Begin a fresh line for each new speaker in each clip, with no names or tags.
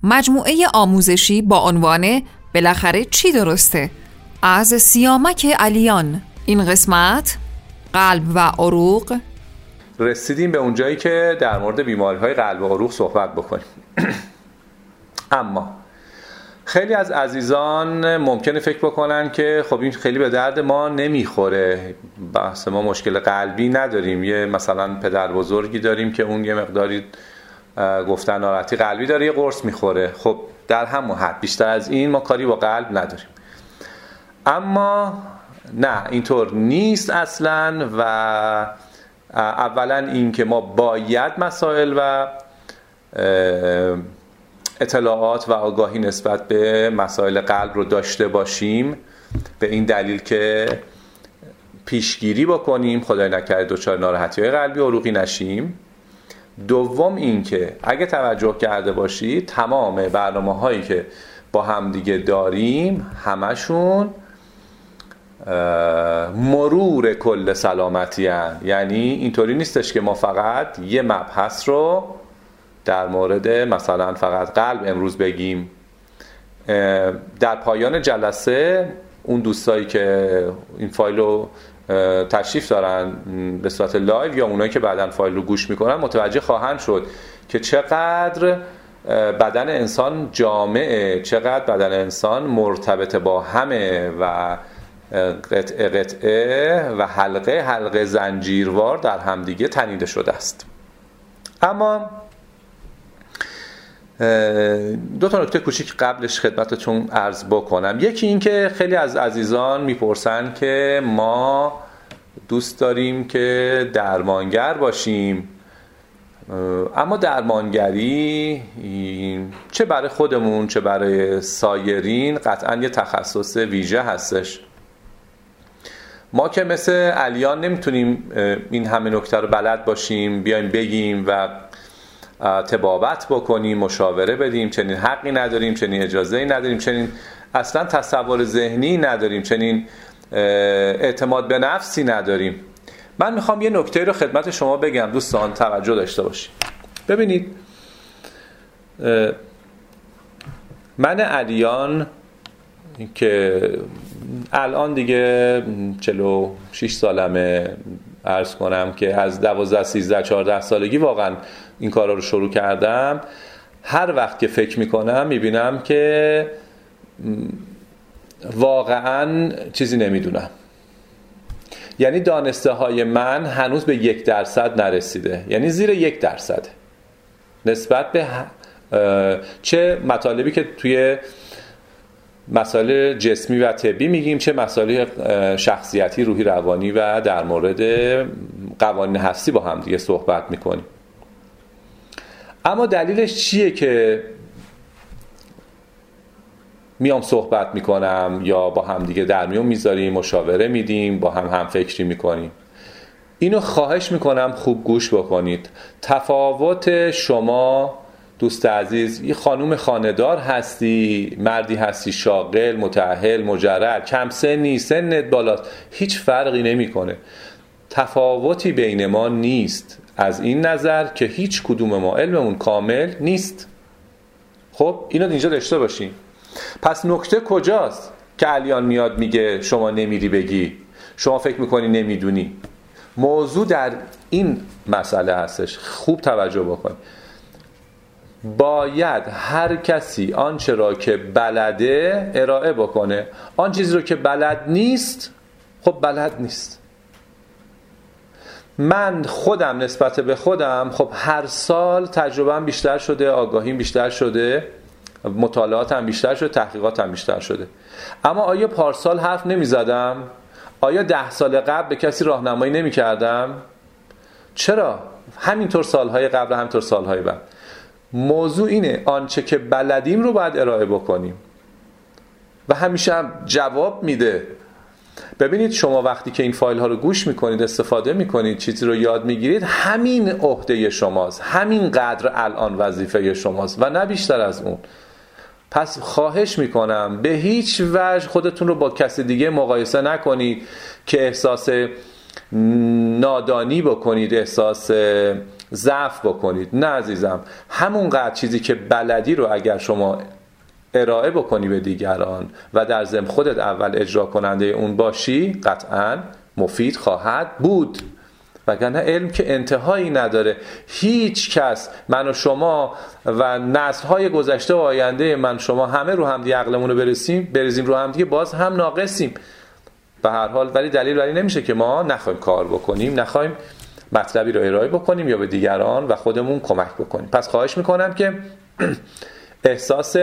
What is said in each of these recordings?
مجموعه آموزشی با عنوان بالاخره چی درسته؟ از سیامک علیان. این قسمت قلب و عروق.
رسیدیم به اونجایی که در مورد بیماری‌های قلب و عروق صحبت بکنیم. اما خیلی از عزیزان ممکنه فکر بکنن که خب این خیلی به درد ما نمیخوره، بحث ما مشکل قلبی نداریم، یه مثلا پدر بزرگی داریم که اون یه مقداری گفتن ناراحتی قلبی داره، یه قرص میخوره، خب در همون حد، بیشتر از این ما کاری با قلب نداریم. اما نه، اینطور نیست اصلا. و اولا این که ما باید مسائل و اطلاعات و آگاهی نسبت به مسائل قلب رو داشته باشیم، به این دلیل که پیشگیری بکنیم، خدای نکرده دچار ناراحتی‌های قلبی و عروقی نشیم. دوم این که اگه توجه کرده باشید تمام برنامه‌هایی که با هم دیگه داریم همشون مرور کل سلامتی هن. یعنی اینطوری نیستش که ما فقط یه مبحث رو در مورد مثلا فقط قلب امروز بگیم. در پایان جلسه اون دوستایی که این فایل رو تشریف دارن به صورت لایو یا اونایی که بعداً فایل رو گوش میکنن متوجه خواهند شد که چقدر بدن انسان جامعه، چقدر بدن انسان مرتبط با همه و قطعه قطعه و حلقه حلقه زنجیروار در همدیگه تنیده شده است. اما دو تا نکته کوچیک قبلش خدمتتون عرض بکنم. یکی این که خیلی از عزیزان میپرسن که ما دوست داریم که درمانگر باشیم، اما درمانگری چه برای خودمون چه برای سایرین قطعا یه تخصص ویژه هستش. ما که مثل علیان نمیتونیم این همه نکته رو بلد باشیم، بیایم بگیم و طبابت بکنیم، مشاوره بدیم، چنین حقی نداریم، چنین اجازه‌ای نداریم، چنین اصلا تصور ذهنی نداریم، چنین اعتماد به نفسی نداریم. من میخوام یه نکته رو خدمت شما بگم، دوستان توجه داشته باشید. ببینید، من علیان که الان دیگه 46 سالمه، عرض کنم که از 12 13 14 سالگی واقعا این کارا رو شروع کردم. هر وقت که فکر میکنم میبینم که واقعا چیزی نمیدونم، یعنی دانسته های من هنوز به 1% نرسیده، یعنی زیر 1% نسبت به چه مطالبی که توی مسائل جسمی و طبی میگیم، چه مسائل شخصیتی، روحی، روانی و در مورد قوانین هستی با هم دیگه صحبت میکنیم. اما دلیلش چیه که میام صحبت میکنم یا با هم دیگه در میون میذاریم، مشاوره میدیم، با هم فکری میکنیم؟ اینو خواهش میکنم خوب گوش بکنید. تفاوت شما دوست عزیز، یه خانوم خانه‌دار هستی، مردی هستی شاغل، متأهل، مجرد، کم سنی، سنت بالاست، هیچ فرقی نمیکنه. تفاوتی بین ما نیست از این نظر که هیچ کدوم ما علممون کامل نیست. خب اینو اینجا داشته باشین. پس نکته کجاست که علیان میاد میگه شما نمیری بگی، شما فکر میکنی نمیدونی؟ موضوع در این مسئله هستش. خوب توجه بکن. باید هر کسی آنچه را که بلده ارائه بکنه. آن چیزی رو که بلد نیست، خب بلد نیست. من خودم نسبت به خودم خب هر سال تجربه‌ام بیشتر شده، آگاهیم بیشتر شده، مطالعاتم بیشتر شده، تحقیقاتم بیشتر شده. اما آیا پارسال حرف نمی زدم؟ آیا 10 سال قبل به کسی راهنمایی نمی کردم؟ چرا؟ همینطور سالهای قبل، همینطور سالهای بعد. موضوع اینه آنچه که بلدیم رو باید ارائه بکنیم و همیشه هم جواب میده. ببینید شما وقتی که این فایل ها رو گوش میکنید، استفاده میکنید، چیزی رو یاد میگیرید، همین عهده شماست، همین قدر الان وظیفه شماست و نه بیشتر از اون. پس خواهش میکنم به هیچ وجه خودتون رو با کسی دیگه مقایسه نکنید که احساس نادانی بکنید، احساس ضعف بکنید. نه عزیزم، همونقدر چیزی که بلدی رو اگر شما ارائه بکنی به دیگران و در ضمن خودت اول اجرا کننده اون باشی، قطعاً مفید خواهد بود. وگرنه علم که انتهایی نداره. هیچ کس، من و شما و نسل‌های گذشته و آینده من شما همه رو همدیگه عقلمون رو بریزیم رو همدیگه، باز هم ناقصیم به هر حال. ولی دلیل بر این نمیشه که ما نخوایم کار بکنیم، نخوایم مطلبی رو ارائه بکنیم یا به دیگران و خودمون کمک بکنیم. پس خواهش میکنم که احساس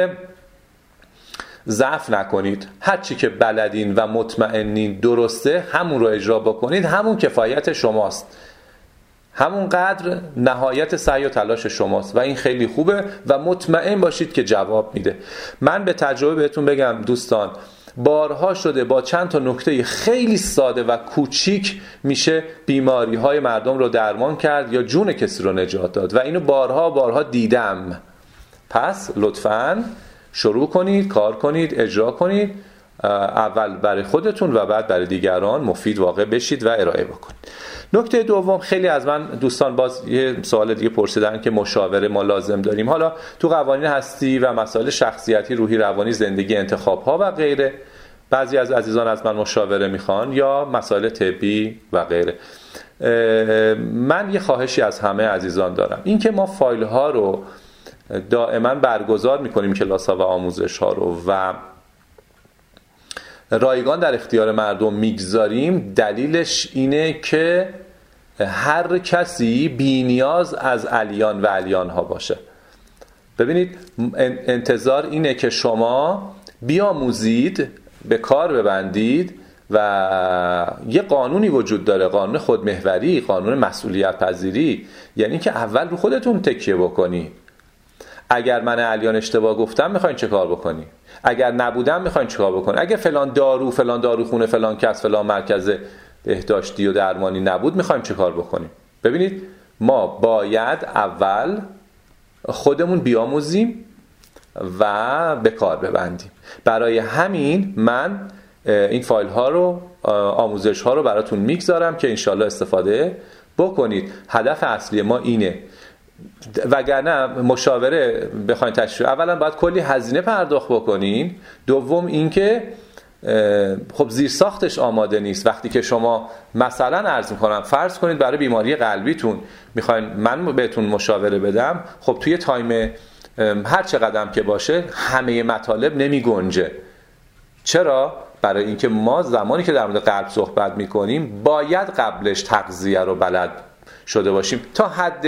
ضعف نکنید. هر چی که بلدین و مطمئنین درسته همون رو اجرا بکنید. همون کفایت شماست، همون قدر نهایت سعی و تلاش شماست و این خیلی خوبه و مطمئن باشید که جواب میده. من به تجربه بهتون بگم دوستان، بارها شده با چند تا نکته خیلی ساده و کوچیک میشه بیماری های مردم رو درمان کرد یا جون کسی رو نجات داد و اینو بارها دیدم. پس لطفاً شروع کنید، کار کنید، اجرا کنید، اول برای خودتون و بعد برای دیگران مفید واقع بشید و ارائه بکنید. نکته دوم، خیلی از من دوستان باز یه سوال دیگه پرسیدن که مشاوره ما لازم داریم. حالا تو قوانین هستی و مسائل شخصیتی، روحی، روانی، زندگی، انتخاب‌ها و غیره، بعضی از عزیزان از من مشاوره میخوان یا مسائل طبی و غیره. من یه خواهشی از همه عزیزان دارم، این که ما فایل ها رو دائما برگزار میکنیم، کلاس ها و آموزش ها رو و رایگان در اختیار مردم میگذاریم. دلیلش اینه که هر کسی بی نیاز از علیان و علیان ها باشه. ببینید، انتظار اینه که شما بیاموزید، به کار ببندید و یه قانونی وجود داره، قانون خودمحوری، قانون مسئولیت پذیری، یعنی که اول رو خودتون تکیه بکنی. اگر من علیان اشتباه گفتم میخواین چه کار بکنی؟ اگر نبودم میخواین چه کار بکنی؟ اگر فلان داروخونه، فلان کس، فلان مرکز بهداشتی و درمانی نبود میخوایم چه کار بکنیم؟ ببینید، ما باید اول خودمون بیاموزیم و به کار ببندیم. برای همین من این فایل ها رو، آموزش ها رو براتون میگذارم که انشالله استفاده بکنید. هدف اصلی ما اینه. وگرنه مشاوره بخواید تشریح، اولا باید کلی هزینه پرداخت بکنین. دوم اینکه خب زیر ساختش آماده نیست. وقتی که شما مثلا عرض میکنم فرض کنید برای بیماری قلبیتون میخواین من بهتون مشاوره بدم، خب توی تایم هر چه قدم که باشه همه مطالب نمی گنجه. چرا؟ برای اینکه ما زمانی که در مورد قلب صحبت میکنیم باید قبلش تغذیه رو بلد شده باشیم تا حد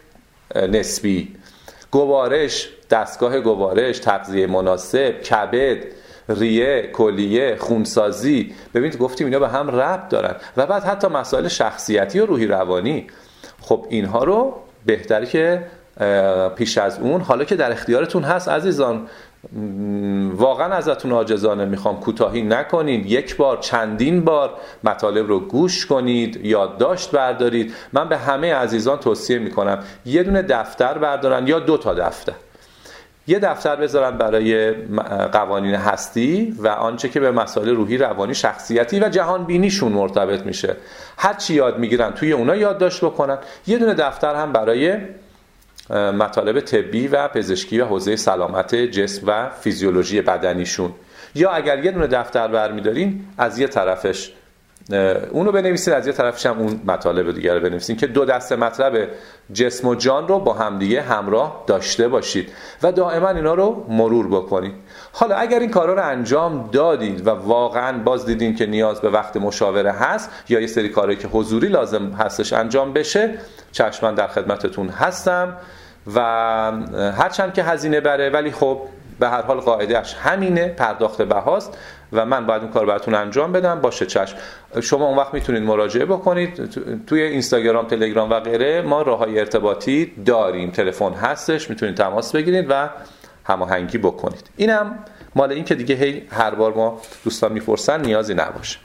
نسبی. گوارش، دستگاه گوارش، تغذیه مناسب، کبد، ریه، کلیه، خونسازی، ببینید گفتیم اینا به هم ربط دارن. و بعد حتی مسائل شخصیتی و روحی روانی. خب اینها رو بهتره که پیش از اون، حالا که در اختیارتون هست عزیزان، واقعا ازتون عاجزانه میخوام کوتاهی نکنید. یک بار، چندین بار مطالب رو گوش کنید، یادداشت بردارید. من به همه عزیزان توصیه میکنم یه دونه دفتر بردارن یا 2 تا دفتر. یه دفتر بذارن برای قوانین هستی و آنچه که به مسائل روحی، روانی، شخصیتی و جهان بینیشون مرتبط میشه، هر چی یاد میگیرن توی اونا یادداشت بکنن. یه دونه دفتر هم برای مطالب طبی و پزشکی و حوزه سلامت جسم و فیزیولوژی بدنیشون. یا اگر یه دونه دفتر برمیدارین، از یه طرفش اونو بنویسید، از یه طرفش هم اون مطالب دیگه رو بنویسید که 2 دسته مطلب جسم و جان رو با همدیگه همراه داشته باشید و دائما اینا رو مرور بکنید. حالا اگر این کارا رو انجام دادید و واقعا باز دیدین که نیاز به وقت مشاوره هست یا یه سری کارهایی که حضوری لازم هستش انجام بشه، چشماً در خدمتتون هستم و هرچند که هزینه بره، ولی خب به هر حال قاعدهش همینه، پرداخت بهاست و من باید اون کار براتون انجام بدم. باشه چشم. شما اون وقت میتونید مراجعه بکنید توی اینستاگرام، تلگرام و غیره. ما راههای ارتباطی داریم، تلفن هستش، میتونید تماس بگیرید و هماهنگی بکنید. اینم مال این که دیگه هی هر بار ما دوستان میپرسن نیازی نباشه.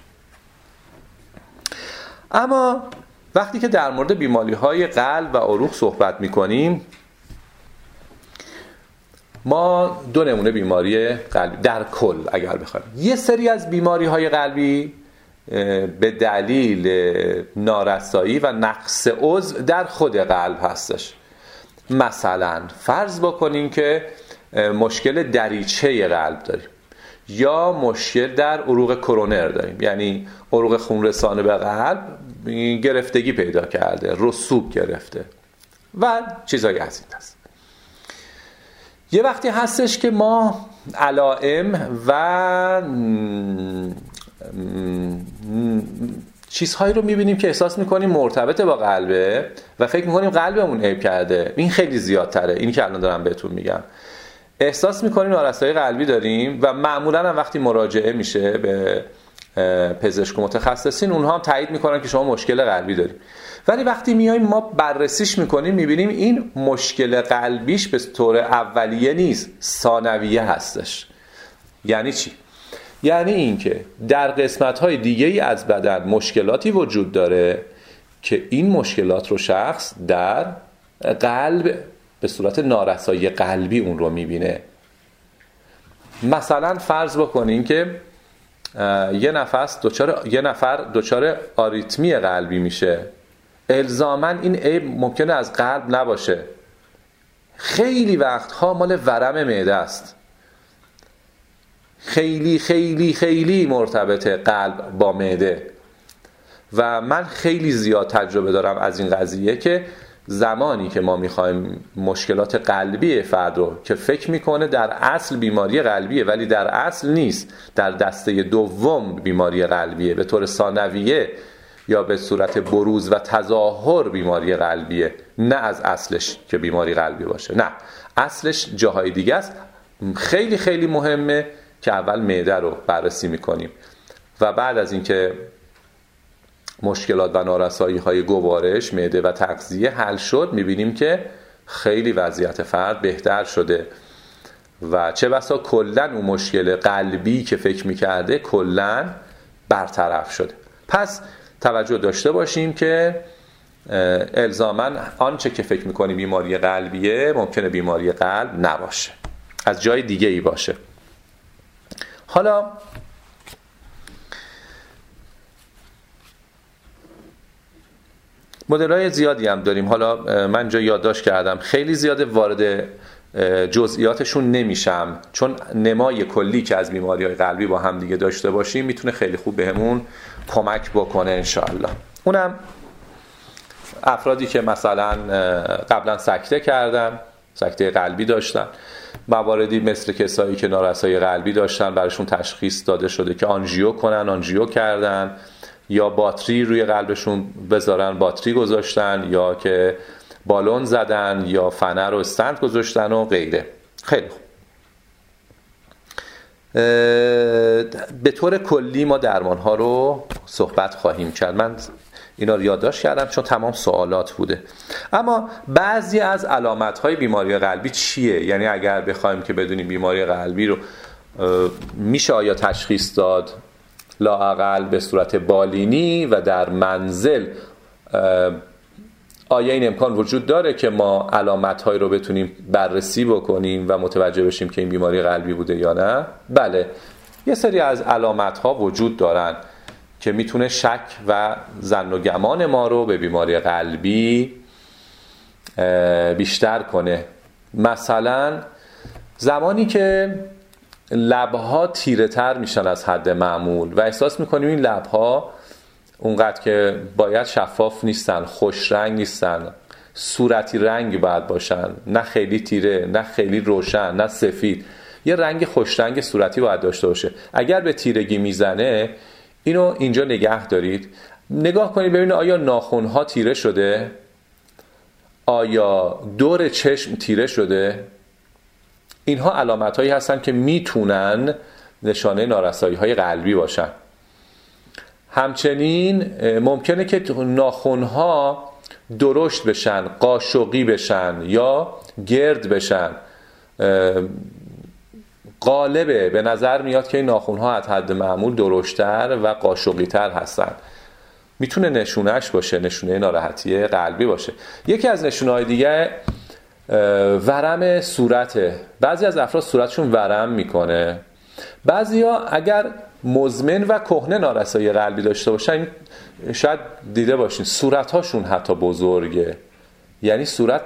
اما وقتی که در مورد بیماری‌های قلب و عروق صحبت میکنیم، ما 2 نمونه بیماری قلبی در کل اگر بخوایم. یه سری از بیماری‌های قلبی به دلیل نارسایی و نقص عضو در خود قلب هستش. مثلا فرض بکنین که مشکل دریچه قلب داریم یا مشکل در عروق کرونر داریم، یعنی عروق خون رسانه به قلب گرفتگی پیدا کرده، رسوب گرفته و چیزایی از این دست. یه وقتی هستش که ما علائم و چیزهایی رو میبینیم که احساس میکنیم مرتبط با قلبه و فکر میکنیم قلبمون عیب کرده. این خیلی زیادتره، این که الان دارم بهتون میگم. احساس میکنیم نارسایی قلبی داریم و معمولا هم وقتی مراجعه میشه به پزشک و متخصصین، اونها هم تایید میکنن که شما مشکل قلبی داریم. ولی وقتی میایم ما بررسیش میکنیم میبینیم این مشکل قلبیش به طور اولیه نیست، ثانویه هستش. یعنی چی؟ یعنی اینکه در قسمت‌های دیگه‌ای از بدن مشکلاتی وجود داره که این مشکلات رو شخص در قلب به صورت نارسایی قلبی اون رو میبینه. مثلا فرض بکنین که یه نفر دچار آریتمی قلبی میشه، الزاماً این عیب ممکنه از قلب نباشه، خیلی وقتها مال ورم معده است. خیلی خیلی خیلی مرتبطه قلب با معده و من خیلی زیاد تجربه دارم از این قضیه که زمانی که ما میخوایم مشکلات قلبی فرد رو که فکر میکنه در اصل بیماری قلبیه ولی در اصل نیست، در دسته دوم بیماری قلبیه، به طور ثانویه یا به صورت بروز و تظاهر بیماری قلبیه، نه از اصلش که بیماری قلبی باشه، نه، اصلش جاهای دیگه است. خیلی خیلی مهمه که اول معده رو بررسی میکنیم و بعد از اینکه مشکلات و نارسایی های گوارش، معده و تغذیه حل شد، میبینیم که خیلی وضعیت فرد بهتر شده و چه بسا کلن اون مشکل قلبی که فکر میکرده کلن برطرف شده. پس توجه داشته باشیم که الزاماً آنچه که فکر میکنیم بیماری قلبیه ممکنه بیماری قلب نباشه، از جای دیگه ای باشه. حالا مدل‌های زیادی هم داریم. حالا من جا یادداشت کردم، خیلی زیاده وارد جزئیاتشون نمیشم چون نمای کلی که از بیماری‌های قلبی با هم دیگه داشته باشیم میتونه خیلی خوب بهمون کمک بکنه انشاءالله. اونم افرادی که مثلا قبلا سکته کردن، سکته قلبی داشتن، مواردی مثل کسایی که نارسایی قلبی داشتن براشون تشخیص داده شده که آنژیو کنن، آنژیو کردن، یا باتری روی قلبشون بذارن، باتری گذاشتن، یا که بالون زدن یا فنر و استنت گذاشتن و غیره. خیلی خوب. به طور کلی ما درمان‌ها رو صحبت خواهیم کرد. من اینا رو یادداشت کردم چون تمام سوالات بوده. اما بعضی از علامت‌های بیماری قلبی چیه؟ یعنی اگر بخوایم که بدونیم بیماری قلبی رو میشه آیا تشخیص داد لااقل به صورت بالینی و در منزل، آیا این امکان وجود داره که ما علامت‌های رو بتونیم بررسی بکنیم و متوجه بشیم که این بیماری قلبی بوده یا نه؟ بله، یه سری از علامت‌ها وجود دارن که میتونه شک و ظن و گمان ما رو به بیماری قلبی بیشتر کنه. مثلا زمانی که لبها تیره تر میشن از حد معمول و احساس میکنیم این لبها اونقدر که باید شفاف نیستن، خوش رنگ نیستن، صورتی رنگ باید باشن، نه خیلی تیره، نه خیلی روشن، نه سفید، یه رنگ خوش رنگ صورتی باید داشته باشه. اگر به تیرگی میزنه اینو اینجا نگه دارید، نگاه کنید ببینید آیا ناخن‌ها تیره شده، آیا دور چشم تیره شده. اینها علامت‌هایی هستن که میتونن نشانه نارسایی‌های قلبی باشن. همچنین ممکنه که ناخن‌ها درشت بشن، قاشقی بشن یا گرد بشن. غالبه به نظر میاد که این ناخن‌ها از حد معمول درشت‌تر و قاشقی‌تر هستن. میتونه نشونهش باشه، نشونه ناراحتی قلبی باشه. یکی از نشونه‌های دیگه ورم صورته. بعضی از افراد صورتشون ورم میکنه. بعضیا اگر مزمن و کهنه نارسایی قلبی داشته باشن، شاید دیده باشین صورت‌هاشون حتی بزرگه، یعنی صورت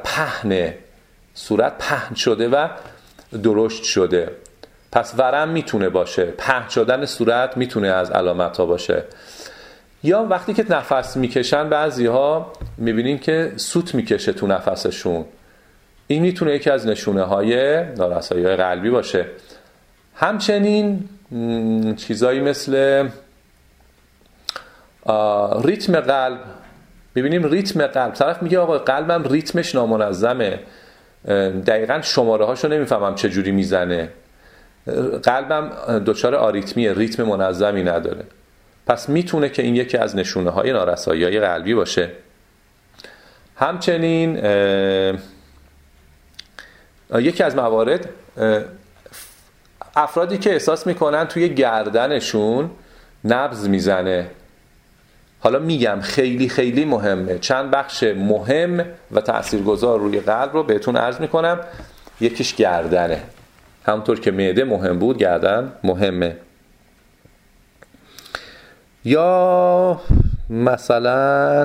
پهن شده و درشت شده. پس ورم میتونه باشه، پهن شدن صورت میتونه از علامت‌ها باشه. یا وقتی که نفس میکشن بعضی‌ها میبینین که سوت میکشه تو نفسشون، این میتونه یکی از نشونه‌های نارسایی قلبی باشه. همچنین چیزایی مثل ریتم قلب، میبینیم ریتم قلب، طرف میگه آقا قلبم ریتمش نامنظمه، دقیقاً شماره هاشو نمیفهمم چه جوری میزنه، قلبم دچار آریتمیه، ریتم منظمی نداره. پس میتونه که این یکی از نشونه های نارسایی قلبی باشه. همچنین یکی از موارد افرادی که احساس میکنن توی گردنشون نبض میزنه. حالا میگم خیلی خیلی مهمه، چند بخش مهم و تاثیرگذار روی قلب رو بهتون عرض میکنم. یکیش گردنه، همونطور که معده مهم بود گردن مهمه. یا مثلا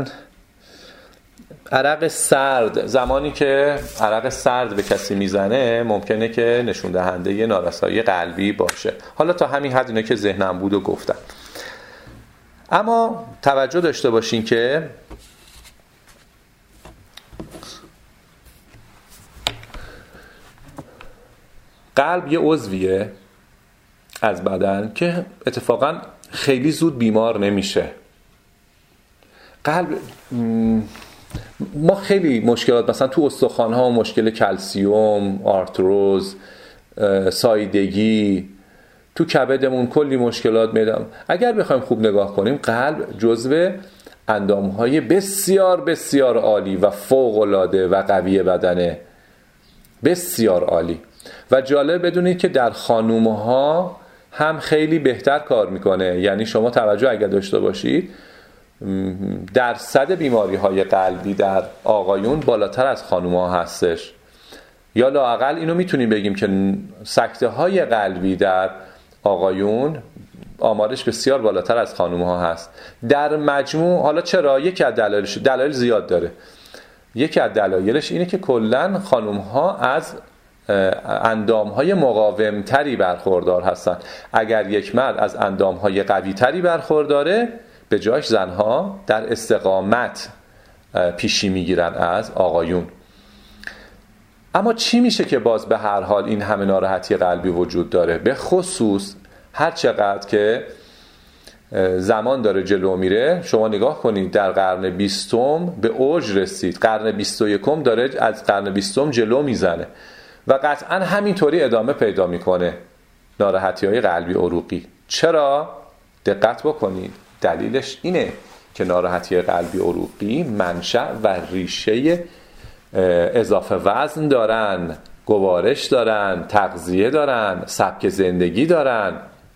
عرق سرد، زمانی که عرق سرد به کسی میزنه ممکنه که نشون دهنده نارسایی قلبی باشه. حالا تا همین حد اینا که ذهنم بود و گفتم. اما توجه داشته باشین که قلب یه عضویه از بدن که اتفاقا خیلی زود بیمار نمیشه. قلب ما خیلی مشکلات مثلا تو استخوان‌ها، مشکل کلسیوم، آرتروز، ساییدگی، تو کبدمون کلی مشکلات میدم. اگر بخوایم خوب نگاه کنیم قلب جزو اندام‌های بسیار بسیار عالی و فوق‌العاده و قوی بدنه، بسیار عالی. و جالب بدونید که در خانوم‌ها هم خیلی بهتر کار میکنه. یعنی شما توجه اگر داشته باشید درصد بیماری‌های قلبی در آقایون بالاتر از خانوم‌ها هستش. یا لااقل اینو میتونیم بگیم که سکته‌های قلبی در آقایون آمارش بسیار بالاتر از خانوم‌ها هست. در مجموع حالا چرا؟ یکی از دلایل زیاد داره. یکی از دلایلش اینه که کلاً خانوم‌ها از اندام‌های مقاوم‌تری برخوردار هستن. اگر یک مرد از اندام‌های قوی‌تری برخورداره، به جاش زنها در استقامت پیشی میگیرن از آقایون. اما چی میشه که باز به هر حال این همه ناراحتی قلبی وجود داره؟ به خصوص هر چقدر که زمان داره جلو میره، شما نگاه کنید در قرن 20 به اوج رسید، قرن 21 داره از قرن 20 جلو میزنه و قطعا همینطوری ادامه پیدا میکنه ناراحتی‌های قلبی عروقی. چرا؟ دقت بکنید، دلیلش اینه که ناراحتی قلبی عروقی منشأ و ریشه اضافه وزن دارن، گوارش دارن، تغذیه دارن، سبک زندگی دارن.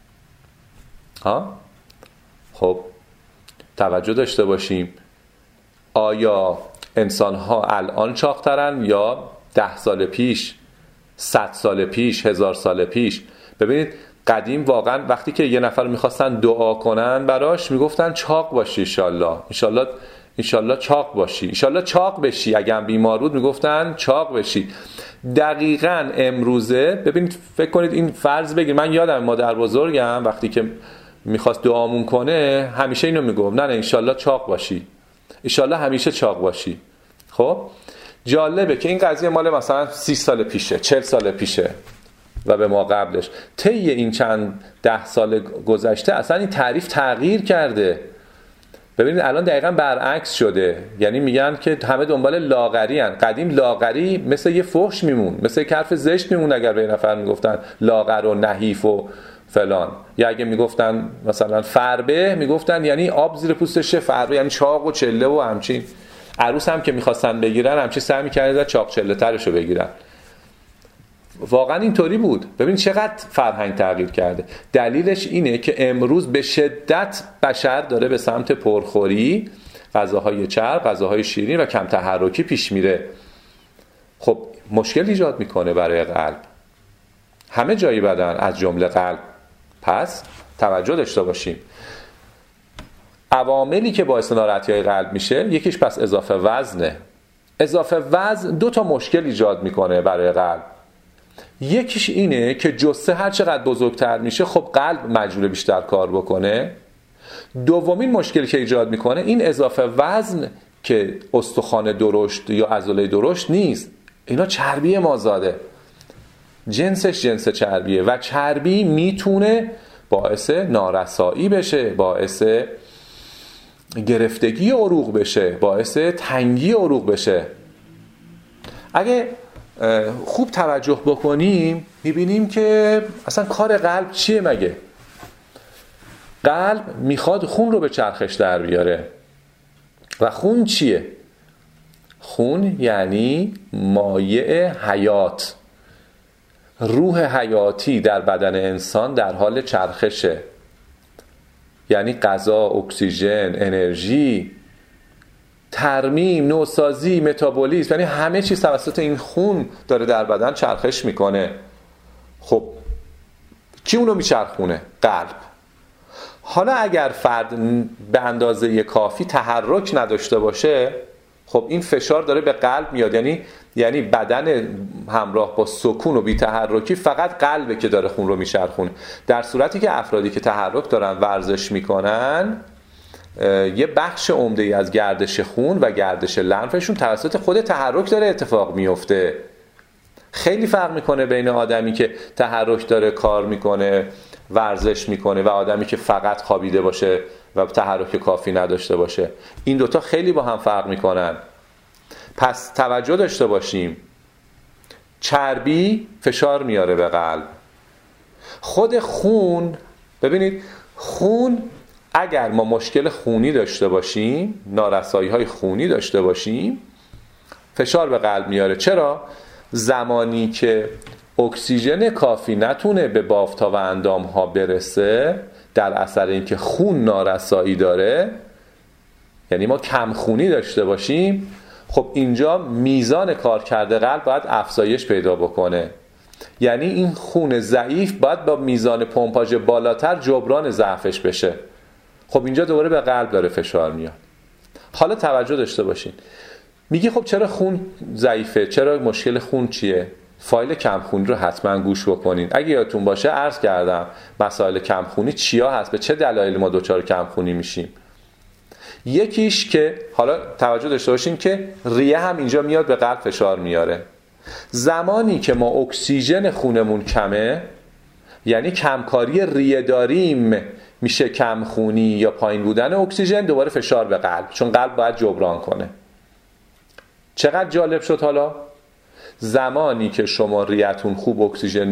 خب توجه داشته باشیم، آیا انسان‌ها الان چاق‌ترن یا 10 سال پیش، 100 سال پیش، 1000 سال پیش؟ ببینید قدیم واقعا وقتی که یه نفر میخواستن دعا کنن براش میگفتن چاق باشی انشالله چاق باشی، انشالله چاق بشی. اگه هم بیمار بود میگفتن چاق بشی. دقیقاً امروزه ببینید، فکر کنید این فرض بگیر، من یادم مادر بزرگم وقتی که میخواست دعامون کنه همیشه اینو میگفت، نه انشالله چاق باشی، انشالله همیشه چاق باشی. خب جالبه که این قضیه مال مثلا 30 سال پیشه، 40 سال پیشه و به ما قبلش. طی این چند 10 سال گذشته اصلا این تعریف تغییر کرده. ببینید الان دقیقاً برعکس شده. یعنی میگن که همه دنبال لاغری هن. قدیم لاغری مثل یه فحش میمون، مثل یه حرف زشت میمون اگر به نفر میگفتن لاغر و نحیف و فلان. یا اگه میگفتن مثلا فربه، میگفتن یعنی آب زیر پوستشه، فربه یعنی چاق و چله و همچین. عروس هم که میخواستن بگیرن همچین سعی میکردن چاق چله ترشو بگیرن. واقعا اینطوری بود. ببین چقدر فرهنگ تغییر کرده. دلیلش اینه که امروز به شدت بشر داره به سمت پرخوری، غذاهای چرب، غذاهای شیرین و کم تحرکی پیش میره. خب مشکل ایجاد میکنه برای قلب، همه جایی بدن از جمله قلب. پس توجه داشته باشیم. عواملی که باعث ناراحتی‌های قلب میشه، یکیش پس اضافه وزنه. اضافه وزن 2 تا مشکل ایجاد میکنه برای قلب. یکیش اینه که جثه هر چقدر بزرگتر میشه خب قلب مجبور بیشتر کار بکنه. دومین مشکلی که ایجاد میکنه این اضافه وزن که استخوان درشت یا عضله درشت نیست، اینا چربی مازاده، جنسش جنس چربیه و چربی میتونه باعث نارسایی بشه، باعث گرفتگی عروق بشه، باعث تنگی عروق بشه. اگه خوب توجه بکنیم میبینیم که اصلا کار قلب چیه مگه؟ قلب میخواد خون رو به چرخش در بیاره و خون چیه؟ خون یعنی مایع حیات، روح حیاتی در بدن انسان در حال چرخشه، یعنی غذا، اکسیژن، انرژی، ترمیم، نوسازی، متابولیسم، یعنی همه چیز توسط این خون داره در بدن چرخش میکنه. خب کی اونو میچرخونه؟ قلب. حالا اگر فرد به اندازه کافی تحرک نداشته باشه، خب این فشار داره به قلب میاد، یعنی بدن همراه با سکون و بی تحرکی فقط قلبه که داره خون رو میچرخونه. در صورتی که افرادی که تحرک دارن ورزش میکنن، یه بخش عمده‌ای از گردش خون و گردش لنفشون توسط خود تحرک داره اتفاق میفته. خیلی فرق میکنه بین آدمی که تحرک داره کار میکنه، ورزش میکنه و آدمی که فقط خوابیده باشه و تحرک کافی نداشته باشه. این دوتا خیلی با هم فرق میکنن. پس توجه داشته باشیم. چربی فشار میاره به قلب. خود خون، ببینید خون اگر ما مشکل خونی داشته باشیم، نارسایی‌های خونی داشته باشیم، فشار به قلب میاره. چرا؟ زمانی که اکسیژن کافی نتونه به بافت‌ها و اندام‌ها برسه در اثر اینکه خون نارسایی داره، یعنی ما کم خونی داشته باشیم، خب اینجا میزان کارکرد قلب باید افزایش پیدا بکنه. یعنی این خون ضعیف باید با میزان پمپاژ بالاتر جبران ضعفش بشه. خب اینجا دوباره به قلب داره فشار میاد. حالا توجه داشته باشین. میگی خب چرا خون ضعیفه؟ چرا مشکل خون چیه؟ فایل کمخونی رو حتما گوش بکنین. اگه یادتون باشه عرض کردم مسائل کمخونی چیا هست، به چه دلایل ما دچار کمخونی میشیم. یکیش که حالا توجه داشته باشین که ریه هم اینجا میاد به قلب فشار میاره. زمانی که ما اکسیژن خونمون کمه، یعنی کمکاری ریه داریم، میشه کمخونی یا پایین بودن اکسیژن، دوباره فشار به قلب، چون قلب باید جبران کنه. چقدر جالب شد. حالا زمانی که شما ریتون خوب اکسیژن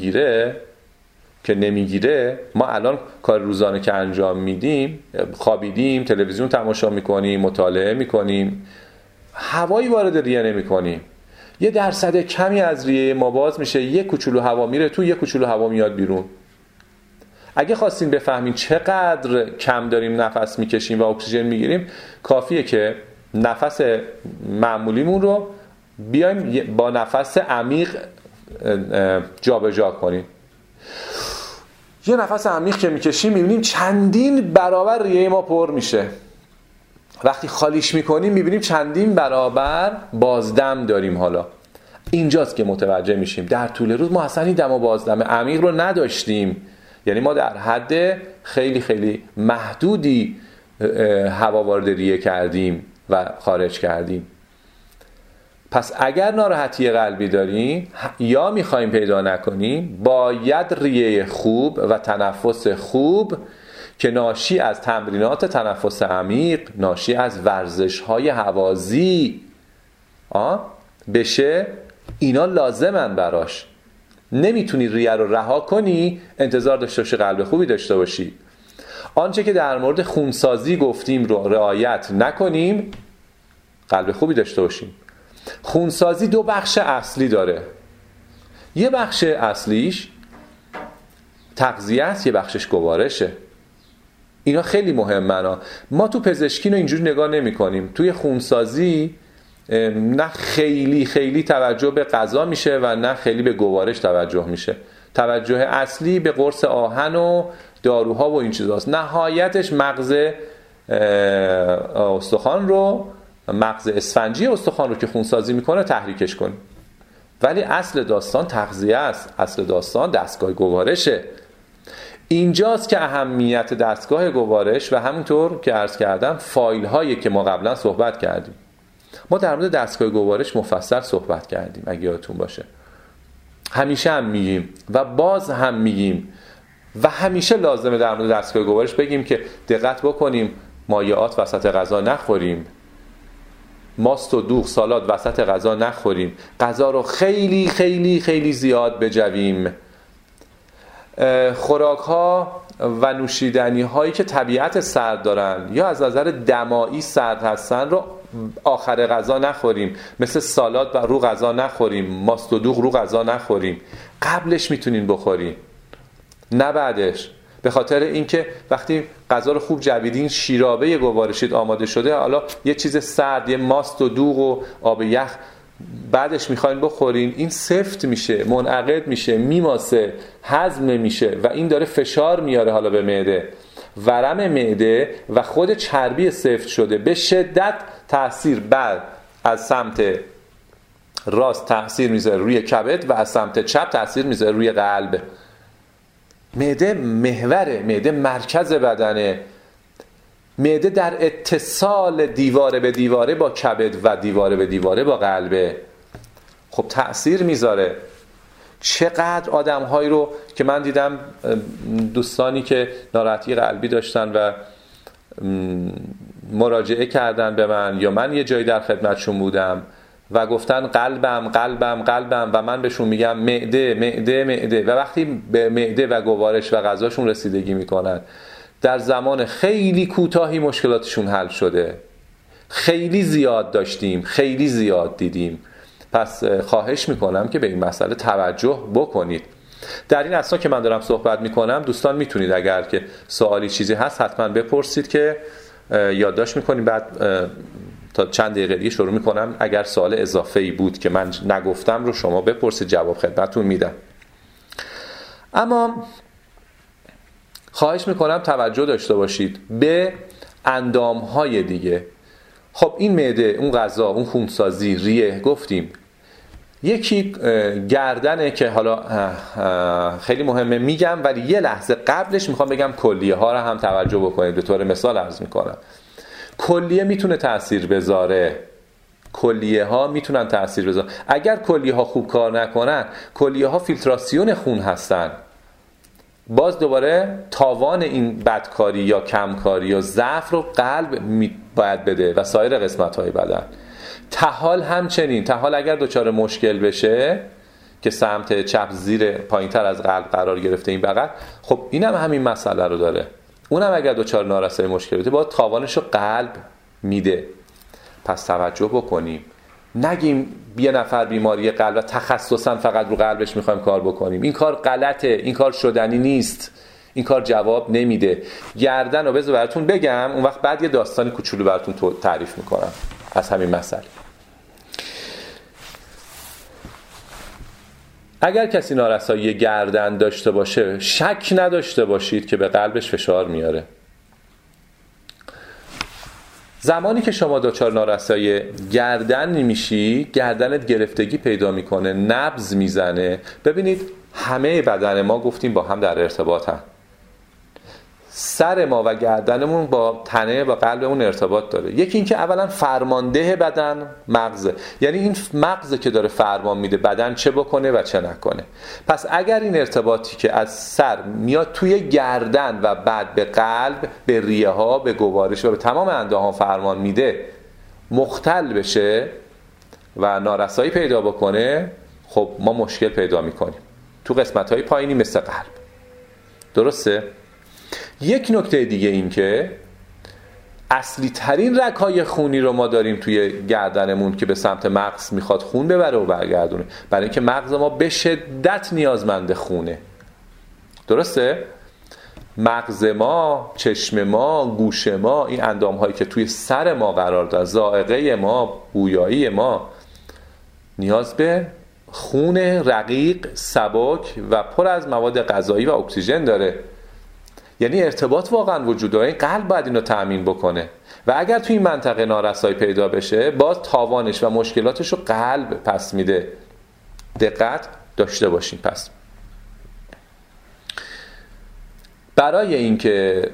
نمیگیره، ما الان کار روزانه که انجام میدیم، خوابیدیم، تلویزیون تماشا میکنیم، مطالعه میکنیم، هوایی وارد ریه نمیکنیم، یه درصد کمی از ریه ما باز میشه، یه کوچولو هوا میره تو، یه کوچولو هوا میاد بیرون. اگه خواستین بفهمین چقدر کم داریم نفس میکشیم و اکسیژن میگیریم، کافیه که نفس معمولیمون رو بیایم با نفس عمیق جابجا کنیم. یه نفس عمیق که میکشیم میبینیم چندین برابر ریه ما پر میشه. وقتی خالیش میکنیم میبینیم چندین برابر بازدم داریم. حالا اینجاست که متوجه میشیم در طول روز ما اصلا این دم و بازدم عمیق رو نداشتیم. یعنی ما در حد خیلی خیلی محدودی هوا وارد ریه کردیم و خارج کردیم. پس اگر ناراحتی قلبی داریم یا میخوایم پیدا نکنیم، باید ریه خوب و تنفس خوب که ناشی از تمرینات تنفس عمیق، ناشی از ورزش‌های هوازی بشه. اینا لازمن براش. نمیتونی ریه رو رها کنی انتظار داشته باشی قلب خوبی داشته باشی. آنچه که در مورد خونسازی گفتیم رو رعایت نکنیم، قلب خوبی داشته باشیم. خونسازی 2 بخش اصلی داره. یه بخش اصلیش تغذیه است، یه بخشش گوارشه. اینا خیلی مهمه. ما تو پزشکی رو اینجوری نگاه نمی کنیم. توی خونسازی نه خیلی توجه به غذا میشه و نه خیلی به گوارش توجه میشه. توجه اصلی به قرص آهن و داروها و این چیزاست. نهایتش مغز استخوان رو، مغز اسفنجی استخوان رو که خونسازی میکنه تحریکش کنیم. ولی اصل داستان تغذیه است، اصل داستان دستگاه گوارشه. اینجاست که اهمیت دستگاه گوارش و همونطور که عرض کردم فایل هایی که ما قبلا صحبت کردیم، ما در مورد دستگاه گوارش مفصل صحبت کردیم اگه یادتون باشه. همیشه هم میگیم و باز هم میگیم و همیشه لازمه در مورد دستگاه گوارش بگیم که دقت بکنیم مایعات وسط غذا نخوریم، ماست و دوغ سالاد وسط غذا نخوریم، غذا رو خیلی خیلی خیلی زیاد بجویم. خوراک ها و نوشیدنی هایی که طبیعت سرد دارن یا از نظر دمایی سرد هستن رو آخر غذا نخوریم، مثل سالاد و رو غذا نخوریم، ماست و دوغ رو غذا نخوریم. قبلش میتونین بخورین، نه بعدش. به خاطر اینکه وقتی غذا رو خوب جویدین، شیرابه گوارشیت آماده شده، حالا یه چیز سرد، یه ماست و دوغ و آب یخ بعدش میخواین بخورین، این سفت میشه، منعقد میشه، میماسه، هضم میشه و این داره فشار میاره حالا به معده. ورم معده و خود چربی سفت شده به شدت تأثیر بعد از سمت راست تأثیر میذاره روی کبد و از سمت چپ تأثیر میذاره روی قلب. معده محوره، معده مرکز بدنه، معده در اتصال دیواره به دیواره با کبد و دیواره به دیواره با قلبه. خب تأثیر میذاره. چقدر آدم‌هایی رو که من دیدم، دوستانی که ناراحتی قلبی داشتن و مراجعه کردن به من یا من یه جایی در خدمتشون بودم و گفتن قلبم قلبم قلبم و من بهشون میگم معده معده معده و وقتی به معده و گوارش و غذاشون رسیدگی میکنن در زمان خیلی کوتاهی مشکلاتشون حل شده. خیلی زیاد داشتیم، خیلی زیاد دیدیم. پس خواهش میکنم که به این مسئله توجه بکنید. در این اثنا که من دارم صحبت میکنم دوستان میتونید اگر که سوالی چیزی هست حتما بپرسید که یادداشت میکنیم، بعد تا چند دقیقه دیگه شروع میکنم. اگر سوال اضافه‌ای بود که من نگفتم رو شما بپرسید، جواب خدمتتون میدم. اما خواهش میکنم توجه داشته باشید به اندامهای دیگه. خب این معده، اون غذا، اون خونسازی، ریه گفتیم. یکی گردنه که حالا خیلی مهمه میگم، ولی یه لحظه قبلش میخوام بگم کلیه ها رو هم توجه بکنید. به طور مثال عرض میکنم کلیه میتونه تأثیر بذاره، کلیه ها میتونن تأثیر بذارن. اگر کلیه ها خوب کار نکنن، کلیه ها فیلتراسیون خون هستن، باز دوباره تاوان این بدکاری یا کمکاری یا ضعف رو قلب باید بده و سایر قسمت های بدن. طحال همچنین. طحال اگر دچار مشکل بشه که سمت چپ زیر پایینتر از قلب قرار گرفته این بغل، خب اینم همین مسئله رو داره. اونم اگر دچار نارسایی مشکل بشه باید تاوانش رو قلب میده. پس توجه بکنیم، نگیم یه نفر بیماری قلب و تخصصا فقط رو قلبش میخوایم کار بکنیم. این کار غلطه، این کار شدنی نیست، این کار جواب نمیده. گردن رو بذار براتون بگم، اون وقت بعد یه داستانی کوچولو براتون تعریف میکنم از همین مسئله. اگر کسی نارسایی گردن داشته باشه، شک نداشته باشید که به قلبش فشار میاره. زمانی که شما دچار نارسایی گردن میشی، گردنت گرفتگی پیدا میکنه، نبض میزنه. ببینید همه بدن ما گفتیم با هم در ارتباطن. سر ما و گردنمون با تنه و قلبمون ارتباط داره. یکی این که اولا فرمانده بدن مغزه، یعنی این مغزه که داره فرمان میده بدن چه بکنه و چه نکنه. پس اگر این ارتباطی که از سر میاد توی گردن و بعد به قلب، به ریه ها، به گوارش و به تمام اندام‌ها فرمان میده مختل بشه و نارسایی پیدا بکنه، خب ما مشکل پیدا میکنیم تو قسمت‌های پایینی مثل قلب. درسته؟ یک نکته دیگه این که اصلی ترین رگ‌های خونی رو ما داریم توی گردنمون که به سمت مغز میخواد خون ببره و برگردونه، برای اینکه مغز ما به شدت نیازمند خونه. درسته؟ مغز ما، چشم ما، گوش ما، این اندام‌هایی که توی سر ما قرار داره، ذائقه ما، بویایی ما، نیاز به خون رقیق، سبک و پر از مواد غذایی و اکسیژن داره. یعنی ارتباط واقعا وجود داره. این قلب باید اینو تأمین بکنه و اگر توی این منطقه نارسایی پیدا بشه باز تاوانش و مشکلاتش رو قلب پس میده. دقت داشته باشین. پس برای اینکه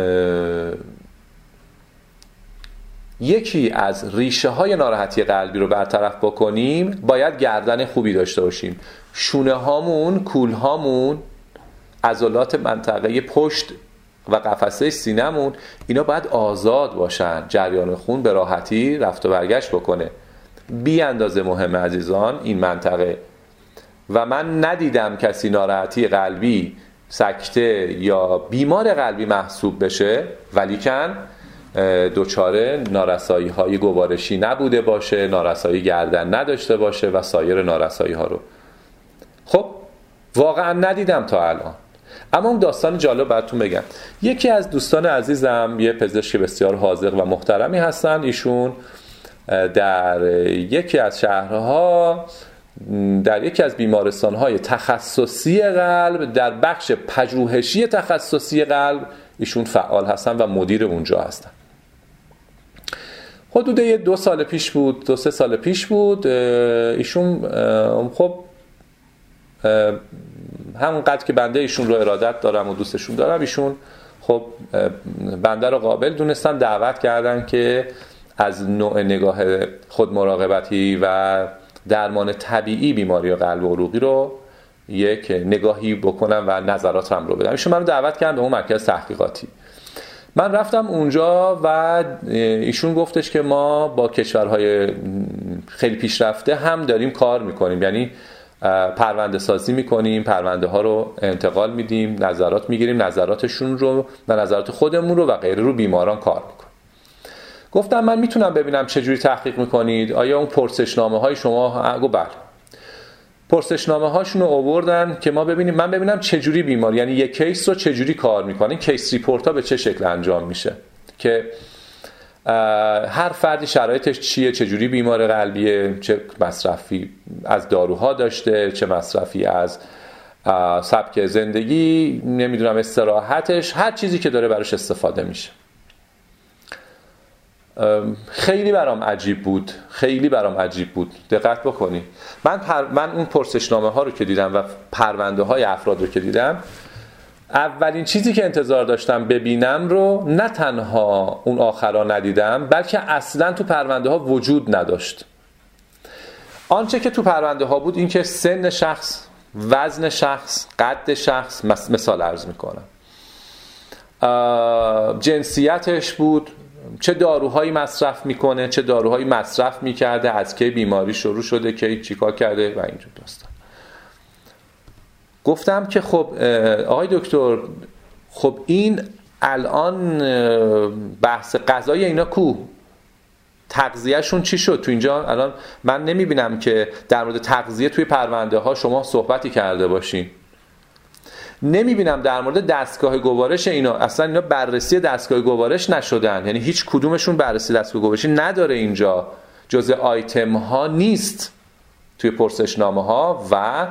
یکی از ریشه های ناراحتی قلبی رو برطرف بکنیم باید گردن خوبی داشته باشیم. شونه هامون، کول هامون، عضلات منطقه پشت و قفسه سینمون اینا باید آزاد باشن، جریان خون به راحتی رفت و برگشت بکنه. بی اندازه مهمه عزیزان این منطقه. و من ندیدم کسی ناراحتی قلبی، سکته یا بیمار قلبی محسوب بشه ولیکن دچار نارسایی های گوارشی نبوده باشه، نارسایی گردن نداشته باشه و سایر نارسایی ها رو خب واقعا ندیدم تا الان. اما اون داستان جالب براتون بگم. یکی از دوستان عزیزم یه پزشک بسیار حاذق و محترمی هستن. ایشون در یکی از شهرها در یکی از بیمارستان‌های تخصصی قلب در بخش پژوهشی تخصصی قلب ایشون فعال هستن و مدیر اونجا هستن. حدود 2 سال پیش بود، 2-3 سال پیش بود. ایشون خب همونقدر که بنده ایشون رو ارادت دارم و دوستشون دارم، ایشون خب بنده رو قابل دونستن، دعوت کردن که از نوع نگاه خود مراقبتی و درمان طبیعی بیماری قلب عروقی رو یک نگاهی بکنم و نظراتم رو بدم. ایشون منو دعوت کردن به اون مرکز تحقیقاتی. من رفتم اونجا و ایشون گفتش که ما با کشورهای خیلی پیشرفته هم داریم کار میکنیم، یعنی پرونده سازی میکنیم، پرونده ها رو انتقال میدیم، نظرات میگیریم، نظراتشون رو و نظرات خودمون رو و غیره رو بیماران کار میکنیم. گفتم من میتونم ببینم چجوری تحقیق میکنید؟ آیا اون پرسشنامه های شما؟ گفت بله. پرسشنامه هاشون رو آوردن که ما ببینیم، من ببینم چجوری بیمار، یعنی یک کیس رو چجوری کار میکنه، کیس ریپورت ها به چه شکل انجام میشه که هر فردی شرایطش چیه، چجوری بیمار قلبیه، چه مصرفی از داروها داشته، چه مصرفی از سبک زندگی، نمیدونم استراحتش، هر چیزی که داره براش استفاده میشه. خیلی برام عجیب بود، خیلی برام عجیب بود. دقت بکنی. من اون پرسشنامه ها رو که دیدم و پرونده های افراد رو که دیدم، اولین چیزی که انتظار داشتم ببینم رو نه تنها اون آخرا ندیدم، بلکه اصلا تو پرونده ها وجود نداشت. آنچه که تو پرونده ها بود این که سن شخص، وزن شخص، قد شخص، مثال عرض میکنم، جنسیتش بود، چه داروهایی مصرف میکنه، چه داروهایی مصرف میکرده، از کی بیماری شروع شده، کی چیکار کرده و اینجور داستان. گفتم که خب آقای دکتر، خب این الان بحث غذای اینا کو؟ تغذیهشون چی شد تو اینجا؟ الان من نمیبینم که در مورد تغذیه توی پرونده ها شما صحبتی کرده باشین. نمیبینم در مورد دستگاه گوارش اینا، اصلا اینا بررسی دستگاه گوارش نشدن، یعنی هیچ کدومشون بررسی دستگاه گوارشی نداره، اینجا جزء آیتم ها نیست توی پرسشنامه ها و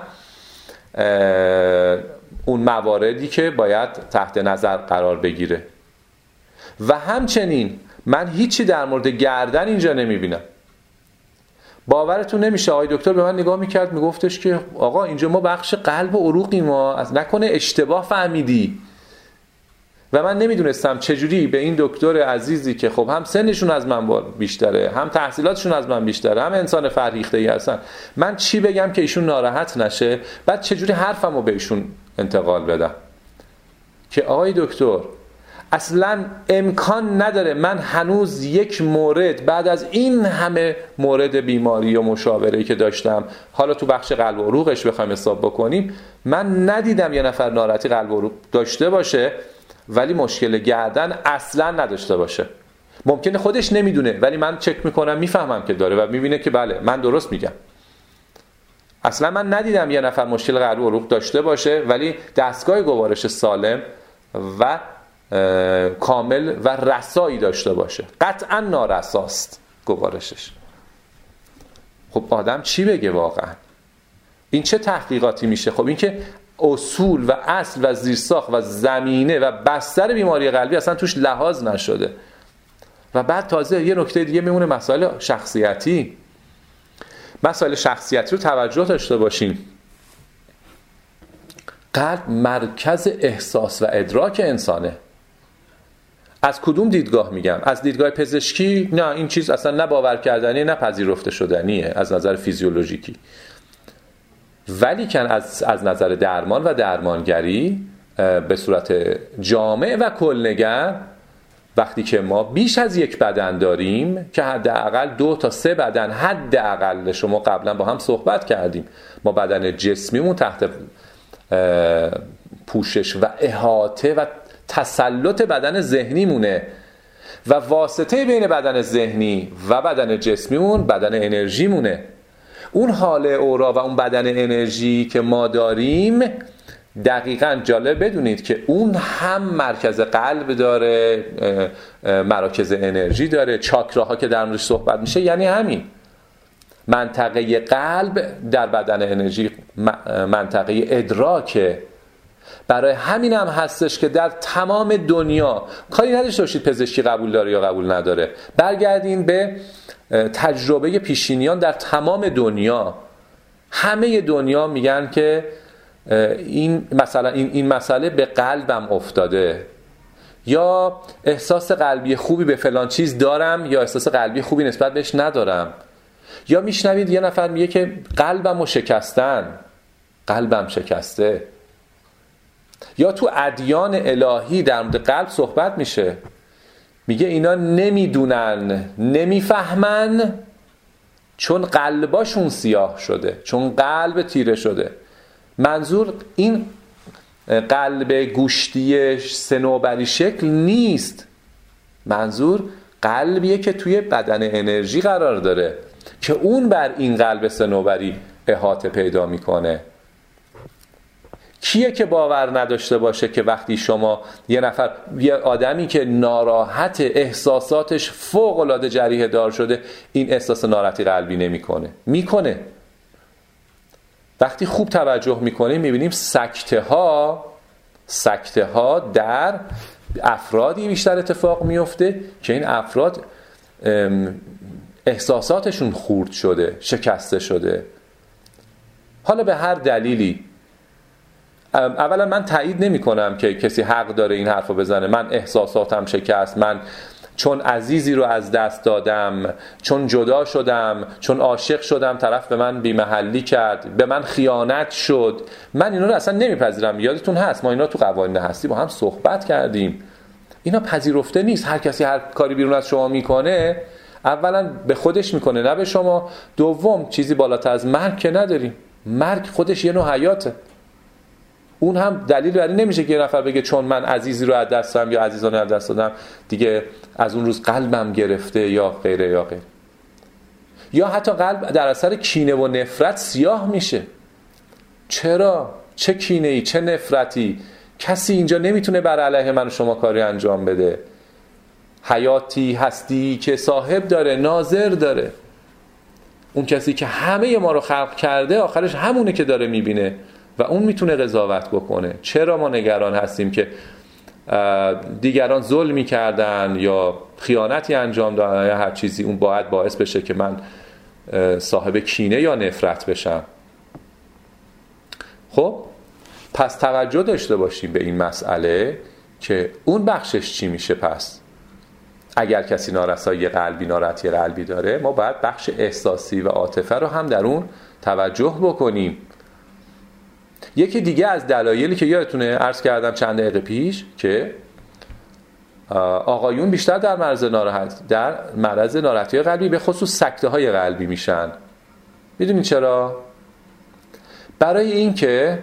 اون مواردی که باید تحت نظر قرار بگیره. و همچنین من هیچی در مورد گردن اینجا نمیبینم. باورتون نمیشه آقای دکتر به من نگاه میکرد میگفتش که آقا اینجا ما بخش قلب و عروقی، ما از نکنه اشتباه فهمیدی. و من نمیدونستم چجوری به این دکتر عزیزی که خب هم سنشون از من بیشتره، هم تحصیلاتشون از من بیشتره، هم انسان فرهیخته‌ای هستن، من چی بگم که ایشون ناراحت نشه، بعد چجوری حرفمو به ایشون انتقال بدم که آقای دکتر اصلا امکان نداره من هنوز یک مورد بعد از این همه مورد بیماری و مشاوره‌ای که داشتم، حالا تو بخش قلب و عروقش بخوایم حساب بکنیم، من ندیدم یه نفر ناراحتی قلب و عروق داشته باشه ولی مشکل گردن اصلا نداشته باشه. ممکنه خودش نمیدونه ولی من چک میکنم میفهمم که داره و میبینه که بله من درست میگم. اصلا من ندیدم یه نفر مشکل قلب و عروق داشته باشه ولی دستگاه گوارش سالم و کامل و رسایی داشته باشه. قطعا نارساست گوارشش. خب آدم چی بگه واقعا؟ این چه تحقیقاتی میشه؟ خب این که اصول و اصل و زیرساخت و زمینه و بستر بیماری قلبی اصلا توش لحاظ نشده. و بعد تازه یه نکته دیگه میمونه، مسائل شخصیتی. مسائل شخصیتی رو توجه داشته باشیم. قلب مرکز احساس و ادراک انسانه. از کدوم دیدگاه میگم؟ از دیدگاه پزشکی نه، این چیز اصلا نه باور کردنی نه پذیرفته شدنیه از نظر فیزیولوژیکی. ولی کن از نظر درمان و درمانگری به صورت جامع و کلنگر، وقتی که ما بیش از یک بدن داریم که حداقل 2 تا 3 بدن حداقل، شما قبلا با هم صحبت کردیم، ما بدن جسمیمون تحت پوشش و احاطه و تسلط بدن ذهنی مونه و واسطه بین بدن ذهنی و بدن جسمیمون بدن انرژی مونه. اون حال اورا و اون بدن انرژی که ما داریم، دقیقاً جالب بدونید که اون هم مرکز قلب داره، مراکز انرژی داره، چاکراها که در موردش صحبت میشه، یعنی همین منطقه قلب در بدن انرژی منطقه ادراکه. برای همین هم هستش که در تمام دنیا کاری نداشته باشید پزشکی قبول داره یا قبول نداره، برگردین به تجربه پیشینیان در تمام دنیا. همه دنیا میگن که این مسئله به قلبم افتاده، یا احساس قلبی خوبی به فلان چیز دارم یا احساس قلبی خوبی نسبت بهش ندارم. یا میشنوید یه نفر میگه که قلبمو شکستن، قلبم شکسته. یا تو ادیان الهی در مورد قلب صحبت میشه، میگه اینا نمیدونن، نمیفهمن، چون قلباشون سیاه شده، چون قلب تیره شده. منظور این قلب گوشتی صنوبری شکل نیست، منظور قلبیه که توی بدن انرژی قرار داره که اون بر این قلب صنوبری احاطه پیدا میکنه. کیه که باور نداشته باشه که وقتی شما یه آدمی که ناراحت، احساساتش فوق العاده جریحه دار شده، این احساس ناراحتی قلبی نمیکنه؟ میکنه. وقتی خوب توجه میکنیم میبینیم سکته ها در افرادی بیشتر اتفاق میفته که این افراد احساساتشون خورد شده، شکسته شده. حالا به هر دلیلی، اولا من تایید نمی کنم که کسی حق داره این حرفو بزنه، من احساساتم شکست، من چون عزیزی رو از دست دادم، چون جدا شدم، چون عاشق شدم، طرف به من بی‌محلی کرد، به من خیانت شد، من اینا رو اصلا نمیپذیرم. یادتون هست ما اینا تو قوانین هستی با هم صحبت کردیم. اینا پذیرفته نیست. هر کسی هر کاری بیرون از شما میکنه، اولا به خودش میکنه نه به شما. دوم چیزی بالاتر از مرگ که نداریم. مرگ خودش یه نوع حیاته. اون هم دلیل بر این نمیشه که یه نفر بگه چون من عزیزی رو از دست دادم یا عزیزانو از دست دادم دیگه از اون روز قلبم گرفته یا غیره یا غیره. یا حتی قلب در اثر کینه و نفرت سیاه میشه. چرا؟ چه کینه‌ای، چه نفرتی؟ کسی اینجا نمیتونه بر علیه من و شما کاری انجام بده. حیاتی هستی که صاحب داره، ناظر داره. اون کسی که همه ما رو خلق کرده آخرش همونه که داره میبینه و اون میتونه قضاوت بکنه. چرا ما نگران هستیم که دیگران ظلمی کردن یا خیانتی انجام دادن یا هر چیزی اون باید باعث بشه که من صاحب کینه یا نفرت بشم؟ خب پس توجه داشته باشیم به این مسئله که اون بخشش چی میشه. پس اگر کسی نارسایی قلبی، ناراحتی قلبی داره، ما باید بخش احساسی و عاطفه رو هم در اون توجه بکنیم. یکی دیگه از دلایلی که یادتونه عرض کردم چند دقیقه پیش که آقایون بیشتر در معرض ناراحتی قلبی به خصوص سکته های قلبی میشن. میدونید چرا؟ برای این که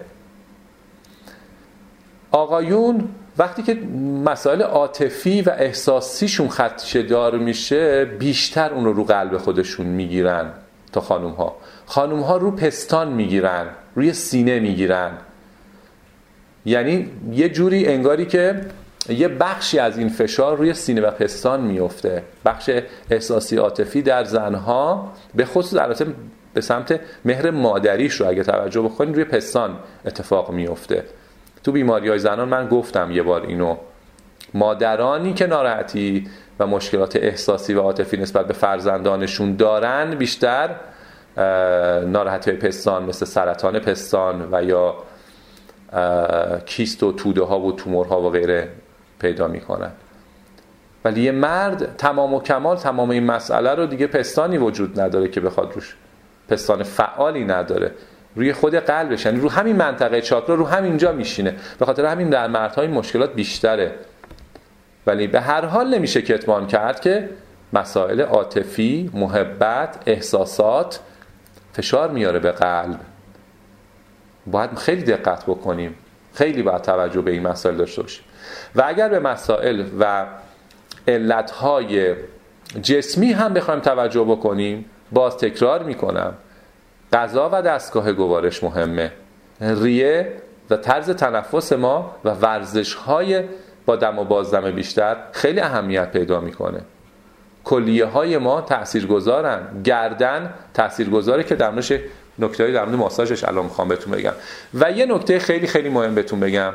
آقایون وقتی که مسائل عاطفی و احساسیشون خدشه‌دار میشه بیشتر اون رو قلب خودشون میگیرن تا خانوم ها رو پستان میگیرن، روی سینه میگیرن. یعنی یه جوری انگاری که یه بخشی از این فشار روی سینه و پستان میفته. بخش احساسی عاطفی در زنها به خصوص البته به سمت مهر مادریش رو اگه توجه بکنید روی پستان اتفاق میفته. تو بیماری‌های زنان من گفتم یه بار اینو، مادرانی که ناراحتی و مشکلات احساسی و عاطفی نسبت به فرزندانشون دارن بیشتر ناراحتی پستان مثل سرطان پستان و یا کیست و توده ها و تومورها و غیره پیدا میکنن. ولی یه مرد تمام و کمال تمام این مسئله رو دیگه پستانی وجود نداره که بخواد روش، پستان فعالی نداره، روی خود قلبش، یعنی رو همین منطقه چاکرا، رو همینجا میشینه. به خاطر همین در مردها این مشکلات بیشتره. ولی به هر حال نمیشه کتمان کرد که مسائل عاطفی، محبت، احساسات فشار میاره به قلب. باید خیلی دقت بکنیم، خیلی باید توجه به این مسائل داشته باشیم. و اگر به مسائل و علتهای جسمی هم بخوایم توجه بکنیم، باز تکرار میکنم، غذا و دستگاه گوارش مهمه، ریه و طرز تنفس ما و ورزش‌های با دم و بازدم بیشتر خیلی اهمیت پیدا میکنه. کلیه های ما تاثیرگذارن، گردن تاثیرگذاره که در موردش نکته‌ای در مورد ماساژش الان میخوام بهتون بگم. و یه نکته خیلی خیلی مهم بهتون بگم،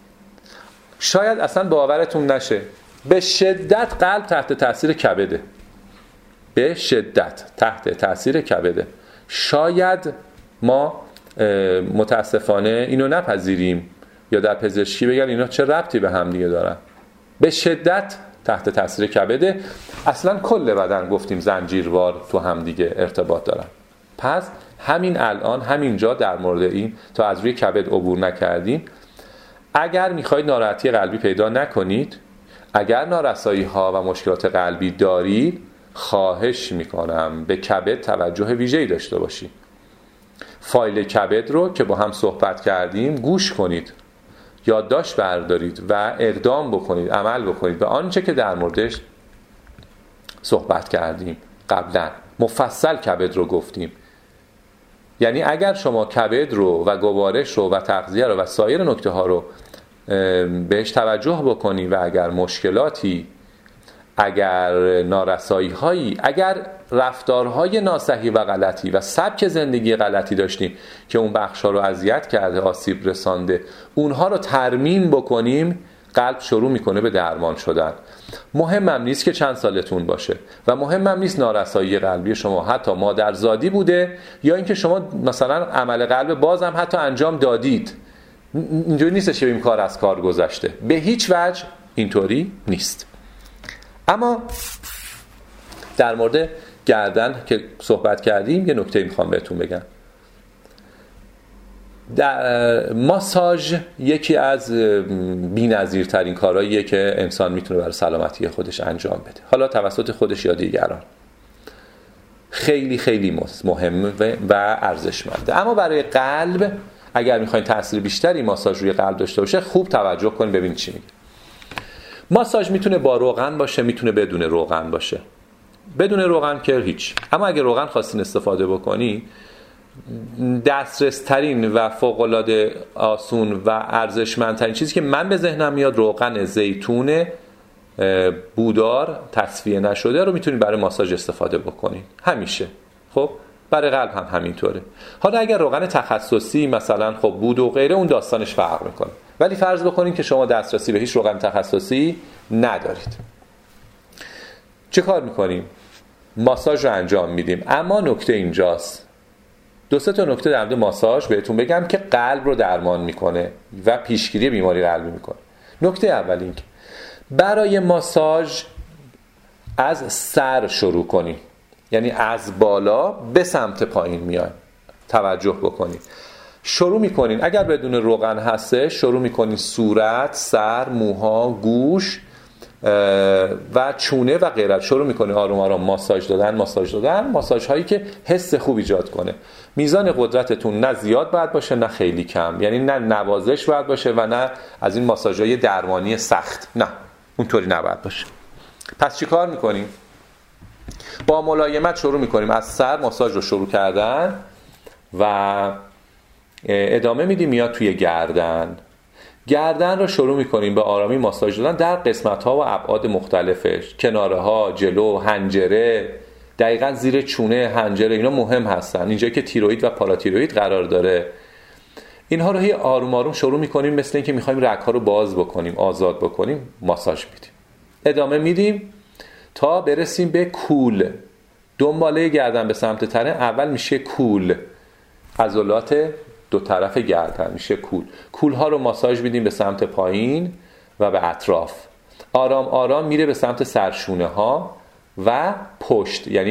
شاید اصلا باورتون نشه، به شدت قلب تحت تاثیر کبده، به شدت تحت تاثیر کبده. شاید ما متاسفانه اینو نپذیریم یا در پزشکی بگن اینا چه ربطی به هم دیگه دارن. به شدت تحت تاثیر کبده. اصلا کل بدن گفتیم زنجیروار تو هم دیگه ارتباط دارن. پس همین الان همینجا در مورد این تا از روی کبد عبور نکردیم، اگر میخواید ناراحتی قلبی پیدا نکنید، اگر نارسایی ها و مشکلات قلبی دارید، خواهش میکنم به کبد توجه ویژه‌ای داشته باشید. فایل کبد رو که با هم صحبت کردیم گوش کنید، یادداشت بردارید و اقدام بکنید، عمل بکنید به آنچه که در موردش صحبت کردیم قبلا. مفصل کبد رو گفتیم. یعنی اگر شما کبد رو و گوارش رو و تغذیه رو و سایر نکته ها رو بهش توجه بکنید و اگر مشکلاتی، اگر نارسایی هایی، اگر رفتارهای ناصحیح و غلطی و سبک زندگی غلطی داشتیم که اون بخشا رو اذیت کرده، آسیب رسانده، اونها رو ترمیم بکنیم، قلب شروع میکنه به درمان شدن. مهمم نیست که چند سالتون باشه و مهمم نیست نارسایی قلبی شما حتی مادرزادی بوده یا اینکه شما مثلا عمل قلب بازم حتی انجام دادید. اینجوری نیست که این کار از کار گذشته، به هیچ وجه اینطوری نیست. اما در مورد گردن که صحبت کردیم یه نکته میخوام بهتون بگم. در ماساژ یکی از بی‌نظیرترین کارهاییه که انسان میتونه برای سلامتی خودش انجام بده، حالا توسط خودش یا دیگران. خیلی خیلی مهم و ارزشمنده. اما برای قلب اگر میخواین تاثیر بیشتری ماساژ روی قلب داشته باشه، خوب توجه کنید ببینید چی میگه. ماساژ میتونه با روغن باشه، میتونه بدون روغن باشه. بدون روغن که هیچ. اما اگه روغن خواستین استفاده بکنی، دسترس ترین و فوق‌العاده آسون و ارزشمندترین چیزی که من به ذهنم میاد روغن زیتون بودار تصفیه نشده رو میتونید برای ماساژ استفاده بکنید همیشه. خب برای قلب هم همینطوره. حالا اگر روغن تخصصی مثلا خب بود و غیره، اون داستانش فرق میکنه. ولی فرض بکنید که شما دسترسی به هیچ روغن تخصصی ندارید، چه کار میکنیم؟ ماساژ رو انجام میدیم. اما نکته اینجاست، 2-3 تا نکته در مورد ماساژ بهتون بگم که قلب رو درمان میکنه و پیشگیری بیماری قلبی میکنه. نکته اول این که برای ماساژ از سر شروع کنیم، یعنی از بالا به سمت پایین میایم. توجه بکنید. شروع میکنین، اگر بدون روغن هسته، شروع میکنین صورت، سر، موها، گوش و چونه و غیره. شروع میکنین آروم آروم ماساژ دادن، ماساژ هایی که حس خوب ایجاد کنه. میزان قدرتتون نه زیاد باید باشه نه خیلی کم، یعنی نه نوازش باید باشه و نه از این ماساژهای درمانی سخت، نه اونطوری نباید باشه. پس چی کار میکنیم؟ با ملایمت شروع میکنیم از سر ماساژ رو شروع کردن و ادامه میدیم میاد توی گردن رو شروع میکنیم به آرامی ماساژ دادن در قسمت ها و ابعاد مختلفش، کناره ها، جلو، حنجره دقیقاً زیر چونه، حنجره، اینا مهم هستن، اینجا که تیروئید و پاراتیروئید قرار داره. اینها رو هی آروم آروم شروع میکنیم، مثل اینکه میخوایم رگ‌ها رو باز بکنیم، آزاد بکنیم، ماساژ میدیم. ادامه میدیم تا برسیم به کول. دنباله گردن به سمت تنه اول میشه کول، عضلات دو طرف گردن میشه کول. کول ها رو ماساژ میدیم به سمت پایین و به اطراف. آرام آرام میره به سمت سرشونه ها و پشت، یعنی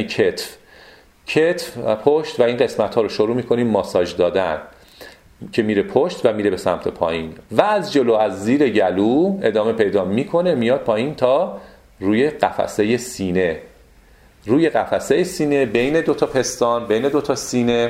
کتف و پشت، و این قسمت ها رو شروع میکنیم ماساژ دادن که میره پشت و میره به سمت پایین و از جلو از زیر گلو ادامه پیدا میکنه، میاد پایین تا روی قفسه سینه. روی قفسه سینه بین دو تا پستان، بین دو تا سینه،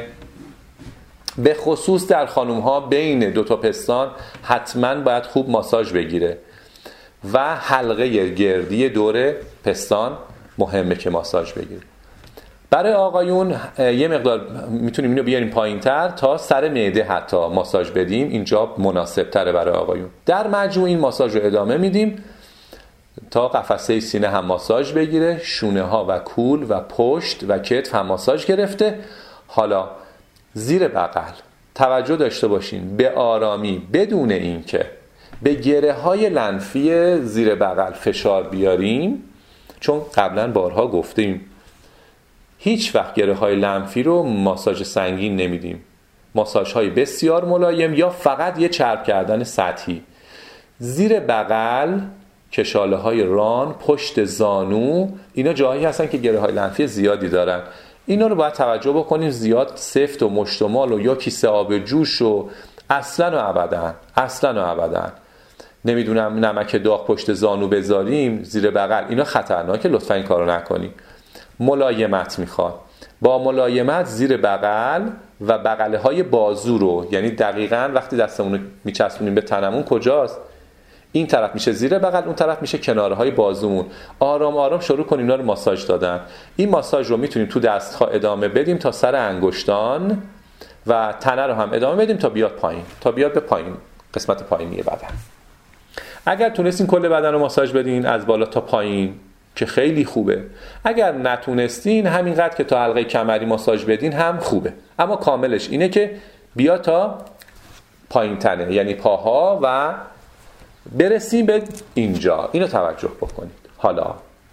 به خصوص در خانوم ها بین دو تا پستان حتما باید خوب ماساژ بگیره و حلقه گردی دور پستان مهمه که ماساژ بگیره. برای آقایون یه مقدار میتونیم اینو بیاریم پایین تر تا سر معده حتی ماساژ بدیم، اینجا مناسب تره برای آقایون. در مجموع این ماساژ رو ادامه میدیم تا قفسه سینه هم ماساژ بگیره، شونه ها و کول و پشت و کتف هم ماساژ گرفته. حالا زیر بغل توجه داشته باشین، به آرامی، بدون اینکه به گره های لنفی زیر بغل فشار بیاریم، چون قبلا بارها گفتیم هیچ وقت گره های لنفی رو ماساژ سنگین نمیدیم. ماساژ های بسیار ملایم یا فقط یه چرب کردن سطحی. زیر بغل، کشاله های ران، پشت زانو، اینا جاهایی هستن که گره های لنفی زیادی دارن. اینا رو باید توجه بکنیم زیاد سفت و مشتمال و یا کیسه آب جوش و اصلا و ابدا نمیدونم نمک داغ پشت زانو بذاریم زیر بغل، اینا خطرناکه، لطفا این کارو نکنیم. ملایمت میخواد. با ملایمت زیر بغل و بغله های بازو رو، یعنی دقیقاً وقتی دستمون رو میچسبونیم به تنمون کجاست، این طرف میشه زیر بغل، اون طرف میشه کناره های بازومون. آرام آرام شروع کنیم اینا رو ماساژ دادن. این ماساژ رو میتونیم تو دست‌ها ادامه بدیم تا سر انگشتان و تنه رو هم ادامه بدیم تا بیاد پایین، تا بیاد به پایین، قسمت پایینی بدن. اگر تونستین کل بدن رو ماساژ بدین از بالا تا پایین که خیلی خوبه. اگر نتونستین همینقدر که تا حلقه کمری ماساژ بدین هم خوبه. اما کاملش اینه که بیا تا پایین تنه، یعنی پاها و برسیم به اینجا. اینو توجه بکنید. حالا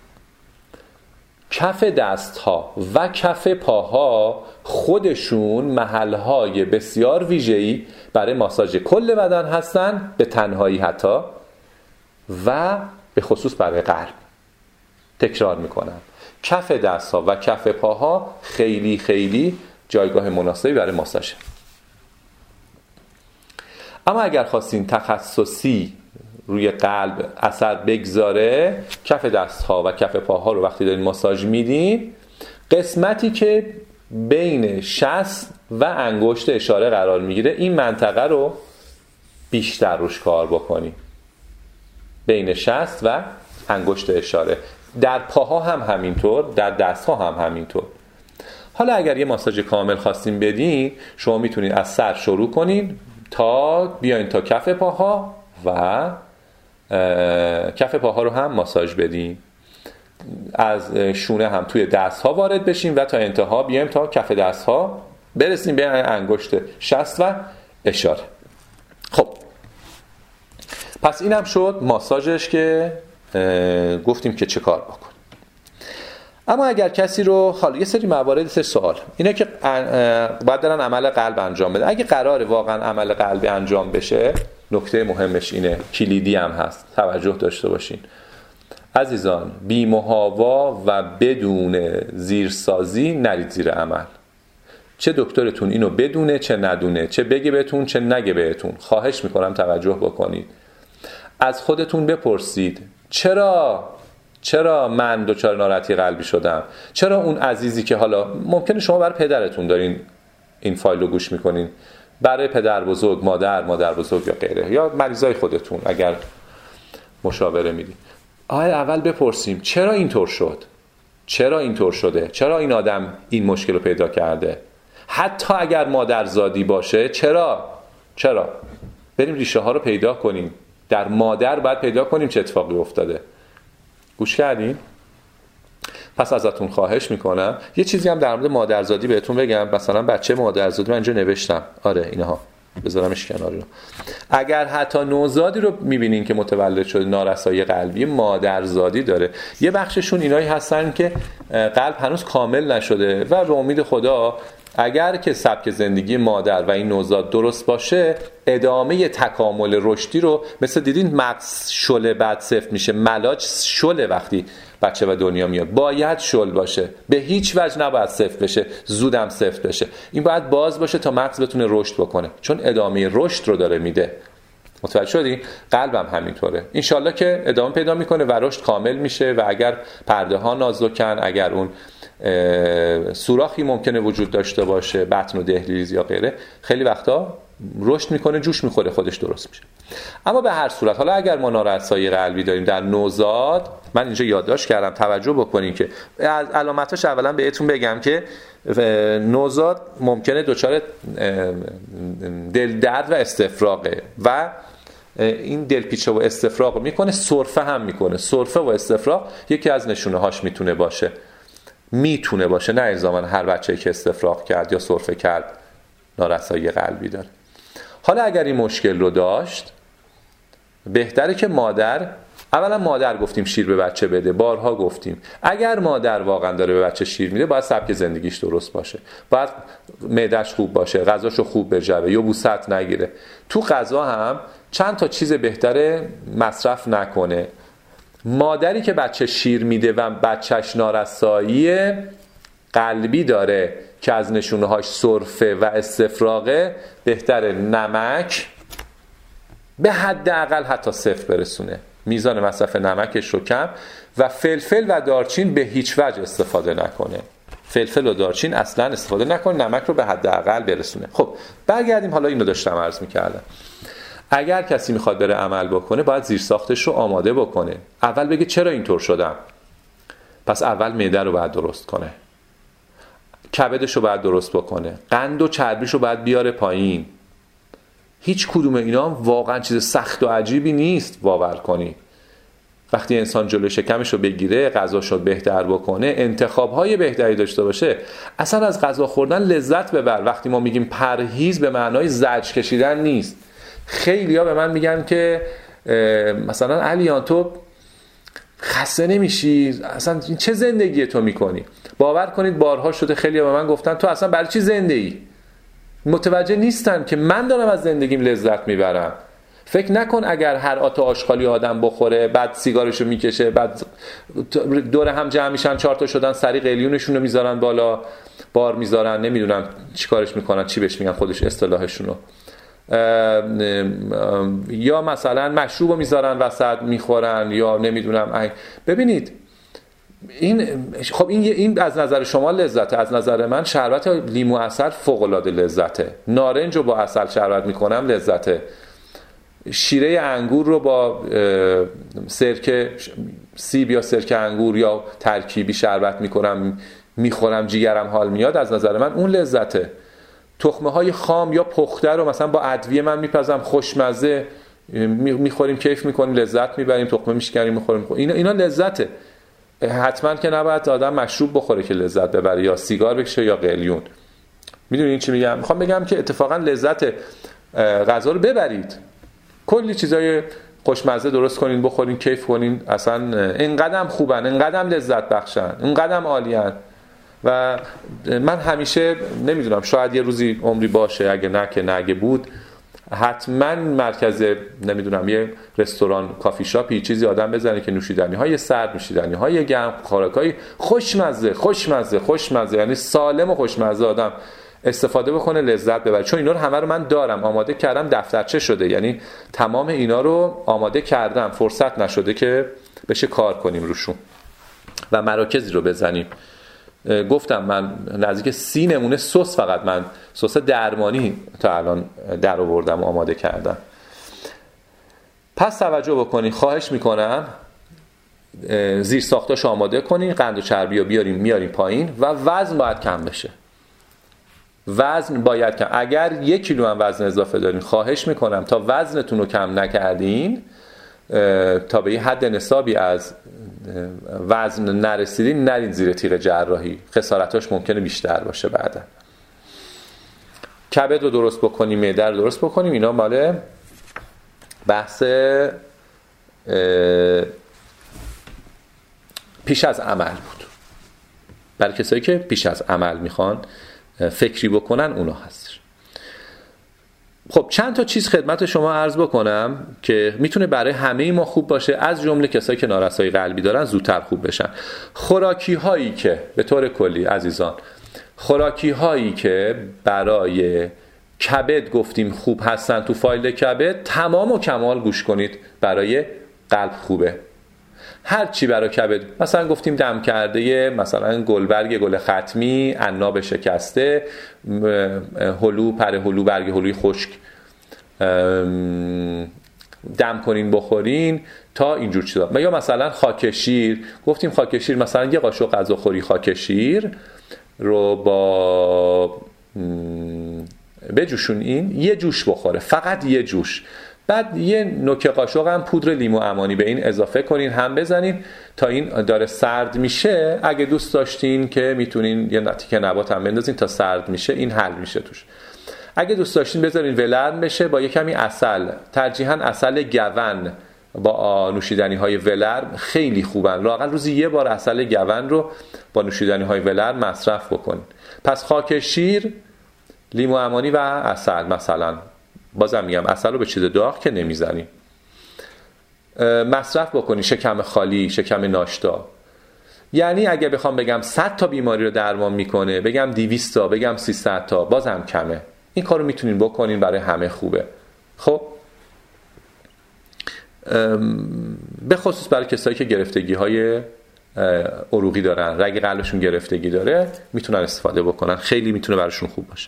کف دستها و کف پاها خودشون محلهای بسیار ویژه‌ای برای ماساژ کل بدن هستن، به تنهایی حتی، و به خصوص برای قلب. تکرار میکنم، کف دستها و کف پاها خیلی خیلی جایگاه مناسبی برای ماساژ. اما اگر خواستین تخصصی روی قلب اثر بگذاره، کف دستها و کف پاها رو وقتی دارین ماساژ میدین، قسمتی که بین شست و انگشت اشاره قرار میگیره، این منطقه رو بیشتر روش کار بکنی. بین شست و انگشت اشاره. در پاها هم همینطور، در دستها هم همینطور. حالا اگر یه ماساژ کامل خواستین بدین، شما میتونید از سر شروع کنین تا بیاین تا کف پاها و کف پاها رو هم ماساژ بدین. از شونه هم توی دستها وارد بشین و تا انتها بیایم تا کف دستها برسیم به انگشت شست و اشاره. خب پس این هم شد ماساژش که گفتیم که چه کار بکن. اما اگر کسی رو، حالا یه سری موارد، سوال اینه که باید دارن عمل قلب انجام بده. اگه قراره واقعا عمل قلبی انجام بشه، نکته مهمش اینه، کلیدی هم هست، توجه داشته باشین عزیزان، بی محاوا و بدون زیرسازی نرید زیر عمل. چه دکترتون اینو بدونه چه ندونه، چه بگه بهتون چه نگه بهتون، خواهش میکنم توجه بکنید. از خودتون بپرسید چرا من دچار ناراحتی قلبی شدم؟ چرا اون عزیزی که حالا ممکنه شما برای پدرتون دارین این فایل رو گوش میکنین، برای پدر بزرگ، مادر بزرگ یا غیره، یا مریضای خودتون اگر مشاوره میدین، اول بپرسیم چرا اینطور شد، چرا اینطور شده، چرا این آدم این مشکل رو پیدا کرده، حتی اگر مادرزادی باشه چرا بریم ریشه ها رو پیدا کنیم. در مادر باید پیدا کنیم چه اتفاقی افتاده. گوش کردین؟ پس ازتون خواهش میکنم یه چیزی هم در مورد مادرزادی بهتون بگم. مثلا بچه مادرزادی من اینجا نوشتم، آره اینها بذارمش کنار رو. اگر حتی نوزادی رو میبینین که متولد شده نارسایی قلبی مادرزادی داره، یه بخششون اینایی هستن که قلب هنوز کامل نشده و به امید خدا اگر که سبک زندگی مادر و این نوزاد درست باشه ادامه تکامل رشدی رو، مثل دیدین مغز شل بعد سفت میشه، ملاج شل وقتی بچه به دنیا میاد باید شل باشه، به هیچ وجه نباید سفت بشه، زودم سفت بشه. این باید باز باشه تا مغز بتونه رشد بکنه، چون ادامه رشد رو داره میده. متوجه شدی؟ قلبم همینطوره، انشالله که ادامه پیدا میکنه و رشد کامل میشه و اگر پرده ها نازکن، اگر اون سوراخی ممکنه وجود داشته باشه، بطن و دهلیز یا غیره، خیلی وقتا رشد میکنه، جوش میخوره، خودش درست میشه. اما به هر صورت حالا اگر ما نارسایی قلبی داریم در نوزاد، من اینجا یادداشت کردم توجه بکنین که از علامتاش اولا بهتون بگم که نوزاد ممکنه دچار دل درد و استفراغه و این دلپیچه و استفراغ میکنه، سرفه هم میکنه. سرفه و استفراغ یکی از نشونه هاش میتونه باشه، نه الزاما هر بچه‌ای که استفراغ کرد یا سرفه کرد نارسایی قلبی داره. حالا اگر این مشکل رو داشت، بهتره که اولا مادر گفتیم شیر به بچه بده، بارها گفتیم اگر مادر واقعا داره به بچه شیر میده باید سبک زندگیش درست باشه، باید معده‌اش خوب باشه، غذاشو خوب بجوه، یبوست نگیره. تو غذا هم چند تا چیز بهتره مصرف نکنه. مادری که بچه شیر میده و بچهش نارسایی قلبی داره که از نشونه‌هاش سرفه و استفراغه، بهتره نمک به حداقل حتی 0 برسونه، میزان مصرف نمکش رو کم، و فلفل و دارچین به هیچ وجه استفاده نکنه. فلفل و دارچین اصلا استفاده نکنه، نمک رو به حداقل برسونه. خب برگردیم، حالا اینو داشتم عرض می‌کردم. اگر کسی میخواد بره عمل بکنه باید زیرساختش رو آماده بکنه. اول بگه چرا اینطور شدم، پس اول معده رو باید درست کنه، کبدش رو باید درست بکنه، قند و چربیش رو باید بیاره پایین. هیچ کدوم اینا واقعا چیز سخت و عجیبی نیست، باور کنی. وقتی انسان جلوی شکمش رو بگیره، غذاشو بهتر بکنه، انتخاب‌های بهتری داشته باشه، اصلا از غذا خوردن لذت ببر. وقتی ما میگیم پرهیز به معنای زجر کشیدن نیست. خیلی‌ها به من میگن که مثلا علیان تو خسته نمیشی، اصلا چه زندگی تو میکنی؟ باور کنید بارها شده خیلی‌ها به من گفتن تو اصلا برای چی زنده ای؟ متوجه نیستن که من دارم از زندگیم لذت میبرم. فکر نکن اگر هر آت آشغالی آدم بخوره، بعد سیگارشو میکشه، بعد دور هم جمع میشن 4 تا شدن، سری قلیونشون رو میذارن بالا، بار میذارن، نمیدونم چیکارش میکنن، چی بهش میگن خودش اصطلاحشونو، یا مثلا مشروبو میذارن وسط میخورن، یا نمیدونم. ببینید این از نظر شما لذته، از نظر من شربت لیمو عسل فوق العاده لذته، نارنج رو با عسل شربت میکنم لذته، شیره انگور رو با سرکه سیب یا سرکه انگور یا ترکیبی شربت میکنم میخورم، جیگرم حال میاد، از نظر من اون لذته. تخمه های خام یا پخته رو مثلا با ادویه من میپزم، خوشمزه میخوریم، کیف میکنیم، لذت میبریم، تخمه میشکنیم میخوریم، اینا لذته. حتما که نباید آدم مشروب بخوره که لذت ببره، یا سیگار بکشه یا قلیون. میدونین چی میگم؟ میخوام بگم که اتفاقا لذت غذا رو ببرید، کلی چیزای خوشمزه درست کنین، بخورین، کیف کنین، اصلا اینقدر خوبن، اینقدر لذت بخشن، اینقدر عالیان. و من همیشه نمیدونم، شاید یه روزی عمری باشه، اگه نه که نگه بود، حتما مرکز نمیدونم یه رستوران، کافی شاپی، چیزی آدم بزنه که نوشیدنی های سرد، نوشیدنی های گرم، خوراکای خوشمزه، یعنی سالم و خوشمزه آدم استفاده بکنه، لذت ببره. چون اینا رو همه رو من دارم، آماده کردم، دفترچه شده، یعنی تمام اینا رو آماده کردم، فرصت نشده که بشه کار کنیم روشون و مراکزی رو بزنیم. گفتم من نزدیک 30 نمونه سس، فقط من سس درمانی تا الان در آوردم و آماده کردم. پس توجه بکنین، خواهش میکنم زیر ساختاش آماده کنین، قند و چربی رو میاریم پایین و وزن باید کم بشه. وزن باید کم. اگر 1 کیلو هم وزن اضافه دارین، خواهش میکنم تا وزنتون رو کم نکردین تا به یه حد نصابی از وزن نرسیدین نرین زیر تیغ جراحی، خسارتاش ممکنه بیشتر باشه. بعدا کبد رو درست بکنیم، معده رو درست بکنیم، اینا مال بحث پیش از عمل بود. برای کسایی که پیش از عمل میخوان فکری بکنن اونا هست. خب چند تا چیز خدمت شما عرض بکنم که میتونه برای همه ما خوب باشه، از جمله کسایی که نارسایی قلبی دارن زودتر خوب بشن. خوراکی هایی که به طور کلی عزیزان، خوراکی هایی که برای کبد گفتیم خوب هستن تو فایل کبد، تمام و کمال گوش کنید، برای قلب خوبه. هر چی برای کبد، مثلا گفتیم دم کرده، مثلا گلبرگ گل ختمی، عناب شکسته، هلو، پر هلو، برگ هلوی خشک دم کنین بخورین، تا اینجور چیزا. یا مثلا خاک شیر، گفتیم خاک شیر مثلا یه قاشق غذاخوری خاک شیر رو با بجوشون، این یه جوش بخوره، فقط یه جوش، بعد یه نوک قاشق هم پودر لیمو عمانی به این اضافه کنین، هم بزنین تا این داره سرد میشه. اگه دوست داشتین که میتونین یه تیکه نبات هم بندازین تا سرد میشه، این حل میشه توش. اگه دوست داشتین بذارین ولرم بشه با یه کمی عسل، ترجیحاً عسل گون با نوشیدنی های ولرم خیلی خوبن. لااقل روزی یه بار عسل گون رو با نوشیدنی های ولرم مصرف بکنین. پس خاک شیر، لیمو عمانی و عسل مثلا، بازم میگم عسل رو به چیز داغ که نمیزنیم، مصرف بکنین. شکم خالی، شکم ناشتا. یعنی اگه بخوام بگم 100 تا بیماری رو درمان میکنه، بگم 200 تا، بگم 300 تا، بازم کمه. این کارو میتونین بکنین، برای همه خوبه. خب به خصوص برای کسایی که گرفتگی های عروقی دارن، رگ قلبشون گرفتگی داره، میتونن استفاده بکنن، خیلی میتونه براشون خوب باشه.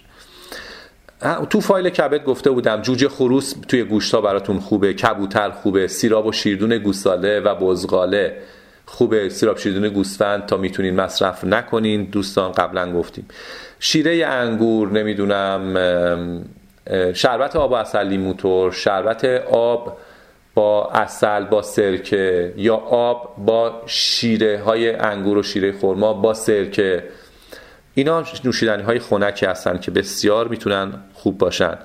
تو فایل کبد گفته بودم جوجه خروس توی گوشتا براتون خوبه، کبوتر خوبه، سیراب و شیردون گوساله و بزغاله خوبه، سیراب شیردون گوسفند تا میتونین مصرف نکنین دوستان، قبلا گفتیم. شیره انگور، نمیدونم شربت آب و عسل لیمو ترش، شربت آب با عسل با سرکه، یا آب با شیره های انگور و شیره خرما با سرکه، اینا نوشیدنی های خنکی هستن که بسیار میتونن خوب باشن.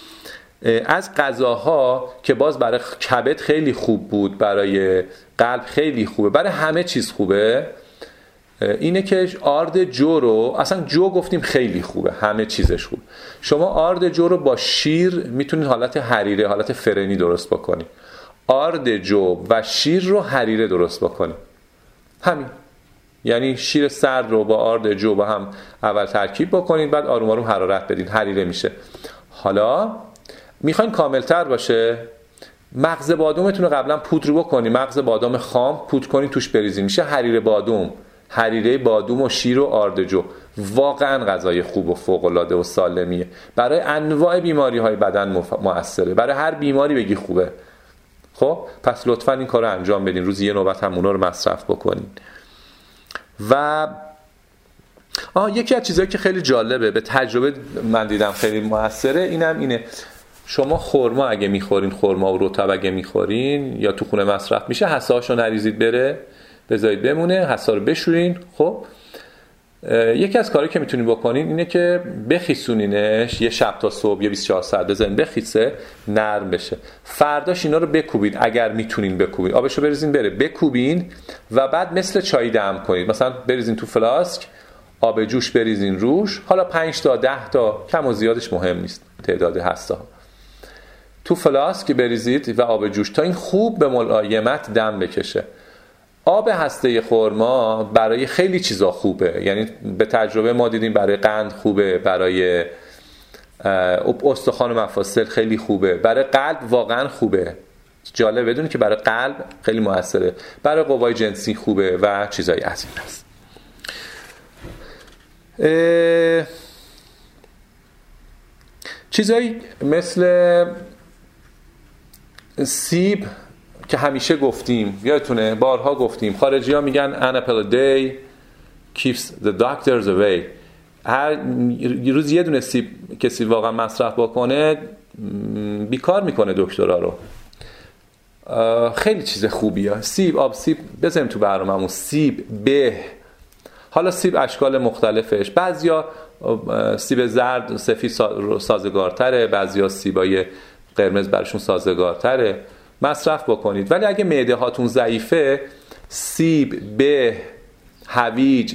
از غذاها که باز برای کبد خیلی خوب بود، برای قلب خیلی خوبه، برای همه چیز خوبه، اینه که آرد جو رو، اصلا جو گفتیم خیلی خوبه، همه چیزش خوب. شما آرد جو رو با شیر میتونید حالت حریره، حالت فرنی درست بکنید. آرد جو و شیر رو حریره درست بکنید، همین. یعنی شیر سرد رو با آرد جو با هم اول ترکیب بکنید، بعد آروم آروم حرارت بدین، حریره میشه. حالا میخواین کاملتر باشه، مغز بادومتون رو قبلا پودر بکنید، مغز بادام خام پودر کنید توش بریزید، میشه حریره بادوم. حریره بادوم و شیر و آرد جو واقعا غذای خوب و فوق العاده و سالمیه، برای انواع بیماری های بدن مؤثره، برای هر بیماری بگی خوبه. خب پس لطفا این کارو انجام بدین، روزی یه نوبت هم اونا رو مصرف بکنین. و یکی از چیزایی که خیلی جالبه، به تجربه من دیدم خیلی موثره، اینه شما خرما اگه میخورین، خرما و رطب اگه میخورین یا تو خونه مصرف میشه، حساشو نریزید بره، بذارید بمونه، حسا رو بشورین. خب یکی از کارهایی که میتونین بکنین اینه که بخیسونینش، یه شب تا صبح، یه 24 ساعت بذارین بخیسه، نرم بشه. فرداش اینا رو بکوبید، اگر میتونین بکوبید، آبشو بریزین بره، بکوبین و بعد مثل چای دم کنید. مثلا بریزین تو فلاسک، آب جوش بریزین روش، حالا 5 تا 10 تا، کم و زیادش مهم نیست، تعداد هسته‌ها تو فلاسک بریزید و آب جوش تا این خوب به ملایمت دم بکشه. آب هسته خرما برای خیلی چیزا خوبه، یعنی به تجربه ما دیدیم برای قند خوبه، برای استخوان و مفاصل خیلی خوبه، برای قلب واقعا خوبه. جالب بدونی که برای قلب خیلی موثره، برای قوای جنسی خوبه و چیزایی از این هست. چیزایی مثل سیب که همیشه گفتیم، یادتونه بارها گفتیم، خارجی ها میگن an apple a day keeps the doctors away. هر روز یه دونه سیب کسی واقعا مصرف بکنه بیکار میکنه دکترها رو. خیلی چیز خوبیه. سیب، آب سیب بذاریم تو برنامه‌مون. سیب، به. حالا سیب اشکال مختلفش، بعضیا سیب زرد سفید سازگارتره، بعضیا سیبای قرمز برشون سازگارتره، مصرف بکنید. ولی اگه معده هاتون ضعیفه، سیب، به، هویج،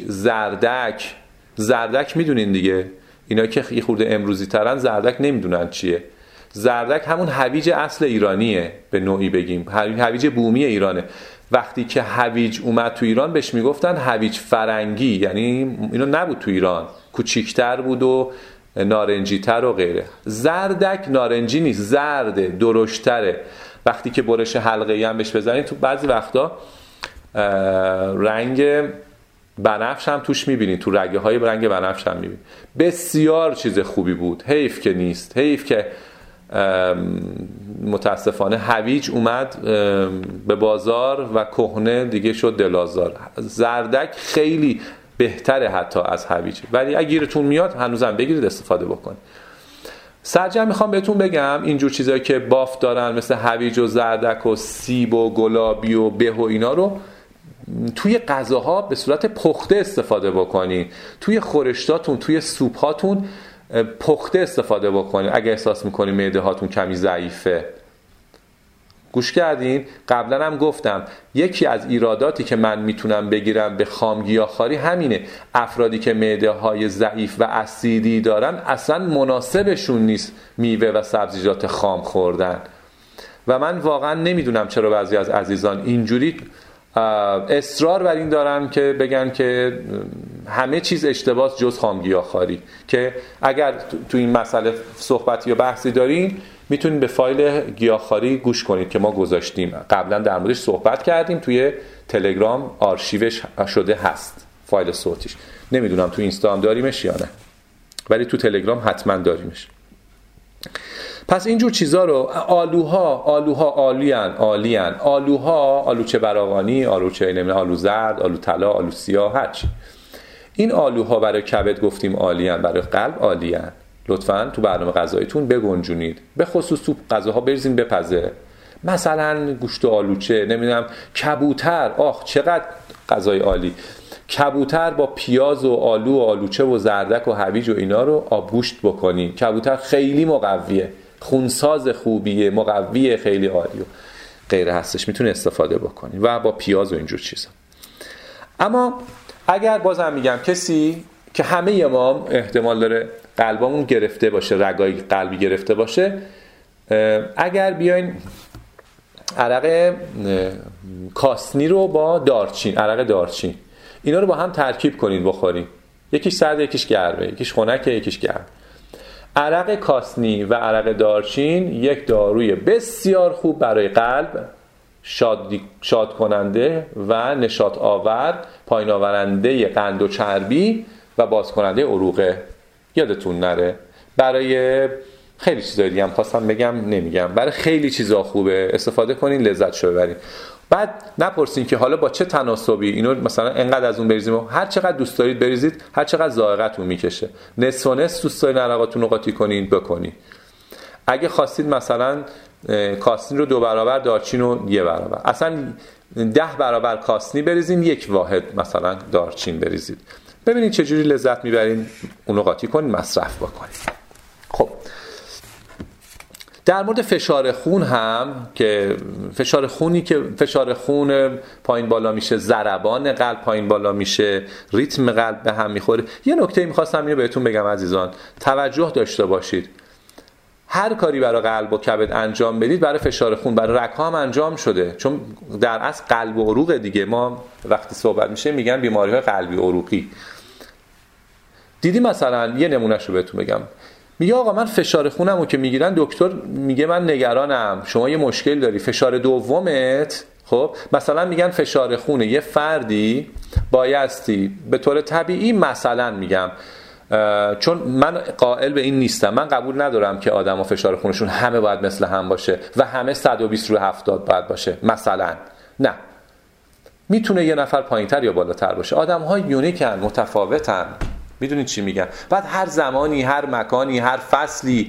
زردک میدونین دیگه، اینا که یه خورده امروزی ترن زردک نمیدونن چیه. زردک همون هویج اصل ایرانیه، به نوعی بگیم هویج بومی ایرانه. وقتی که هویج اومد تو ایران بهش میگفتن هویج فرنگی، یعنی اینو نبود تو ایران، کوچیکتر بود و نارنجی تر و غیره. زردک نارنجی نیست، زرده، درشتره. وقتی که برش حلقه‌ای هم بهش بزنید تو بعضی وقتا رنگ بنفش هم توش میبینید، تو رگه های رنگ بنفش هم میبینید. بسیار چیز خوبی بود. حیف که نیست، حیف که متاسفانه هویج اومد به بازار و کهنه دیگه شد دلازار. زردک خیلی بهتره حتی از هویج، ولی اگه گیرتون میاد هنوزم بگیرید استفاده بکنید. سرجم میخوام بهتون بگم اینجور چیزایی که بافت دارن مثل هویج و زردک و سیب و گلابی و به و اینا رو توی غذاها به صورت پخته استفاده بکنین، توی خورشتاتون، توی سوپ هاتون پخته استفاده بکنین اگه احساس میکنین معده هاتون کمی ضعیفه. گوش کردین؟ قبلا هم گفتم یکی از ایراداتی که من میتونم بگیرم به خامگیاخواری همینه. افرادی که معده های ضعیف و اسیدی دارن اصلا مناسبشون نیست میوه و سبزیجات خام خوردن. و من واقعا نمیدونم چرا بعضی از عزیزان اینجوری اصرار بر این دارن که بگن که همه چیز اشتباهه جز خامگیاخواری. که اگر تو این مسئله صحبتی یا بحثی دارین میتونید به فایل گیاهخواری گوش کنید که ما گذاشتیم، قبلا در موردش صحبت کردیم، توی تلگرام آرشیوش شده هست فایل صوتیش. نمیدونم تو اینستا هم داریمش یا نه، ولی تو تلگرام حتما داریمش. پس اینجور چیزا رو آلوها عالیان. آلوچه براقانی، آلوچه نمیدونم، آلو زرد، آلو طلا، آلو سیاه، هرچی. این آلوها برای کبد گفتیم عالیان، برای قلب عالیان. لطفاً تو برنامه غذاییتون بگنجونید، به خصوص تو غذاها بریزین بپزه. مثلا گوشت و آلوچه، نمیدونم کبوتر، چقدر غذای عالی. کبوتر با پیاز و آلو و آلوچه و زردک و هویج و اینا رو آبگوشت بکنین. کبوتر خیلی مقویه، خونساز خوبیه، مقویه، خیلی عالی و غیره هستش، میتونه استفاده بکنین و با پیاز و اینجور چیزا. اما اگر بازم میگم کسی که همه ما احتمال داره قلبمون گرفته باشه، رگای قلبی گرفته باشه، اگر بیاین عرق کاسنی رو با عرق دارچین اینا رو با هم ترکیب کنین بخورین، یکیش سرد یکیش گرمه، یکیش خنکه یکیش گرم. عرق کاسنی و عرق دارچین یک داروی بسیار خوب برای قلب، شاد کننده و نشاط آور، پایین آورنده قند و چربی و باز کننده عروقه. یادتون نره برای خیلی چیزا دیگه هم خواستم بگم نمیگم، برای خیلی چیزا خوبه، استفاده کنین، لذتشو ببرین. بعد نپرسین که حالا با چه تناسبی اینو مثلا انقدر از اون بریزیم و هر چقدر دوست دارید بریزید، هر چقدر ذائقتون میکشه. نصف و نصف دوست دارین عرقاتون رو قاطی کنین بکنین. اگه خواستید مثلا کاسنی رو 2 برابر، دارچین رو 1 برابر، اصلا 10 برابر کاسنی بریزین، 1 واحد مثلا دارچین بریزید، ببینید چجوری لذت میبرین، اونو قاطی کنین مصرف بکنین. خب در مورد فشار خون هم که فشار خون پایین بالا میشه، ضربان قلب پایین بالا میشه، ریتم قلب به هم میخوره. یه نکته میخواستم اینو بهتون بگم عزیزان، توجه داشته باشید. هر کاری برای قلب و کبد انجام بدید برای فشار خون، برای رگ‌ها هم انجام شده، چون در اصل قلب و عروق دیگه. ما وقتی صحبت میشه میگن بیماری‌های قلبی عروقی. دیدی مثلا یه نمونهشو بهتون بگم، میگه آقا من فشار خونمو که میگیرن دکتر میگه من نگرانم، شما یه مشکل داری، فشار دومت، خب مثلا میگن فشار خون یه فردی بایستی به طور طبیعی، مثلا میگم چون من قائل به این نیستم، من قبول ندارم که آدما فشار خونشون همه باید مثل هم باشه و همه 120 رو 70 باید باشه مثلا، نه، میتونه یه نفر پایینتر یا بالاتر باشه. آدم‌ها یونیکن، متفاوتن. میدونید چی میگم؟ بعد هر زمانی، هر مکانی، هر فصلی،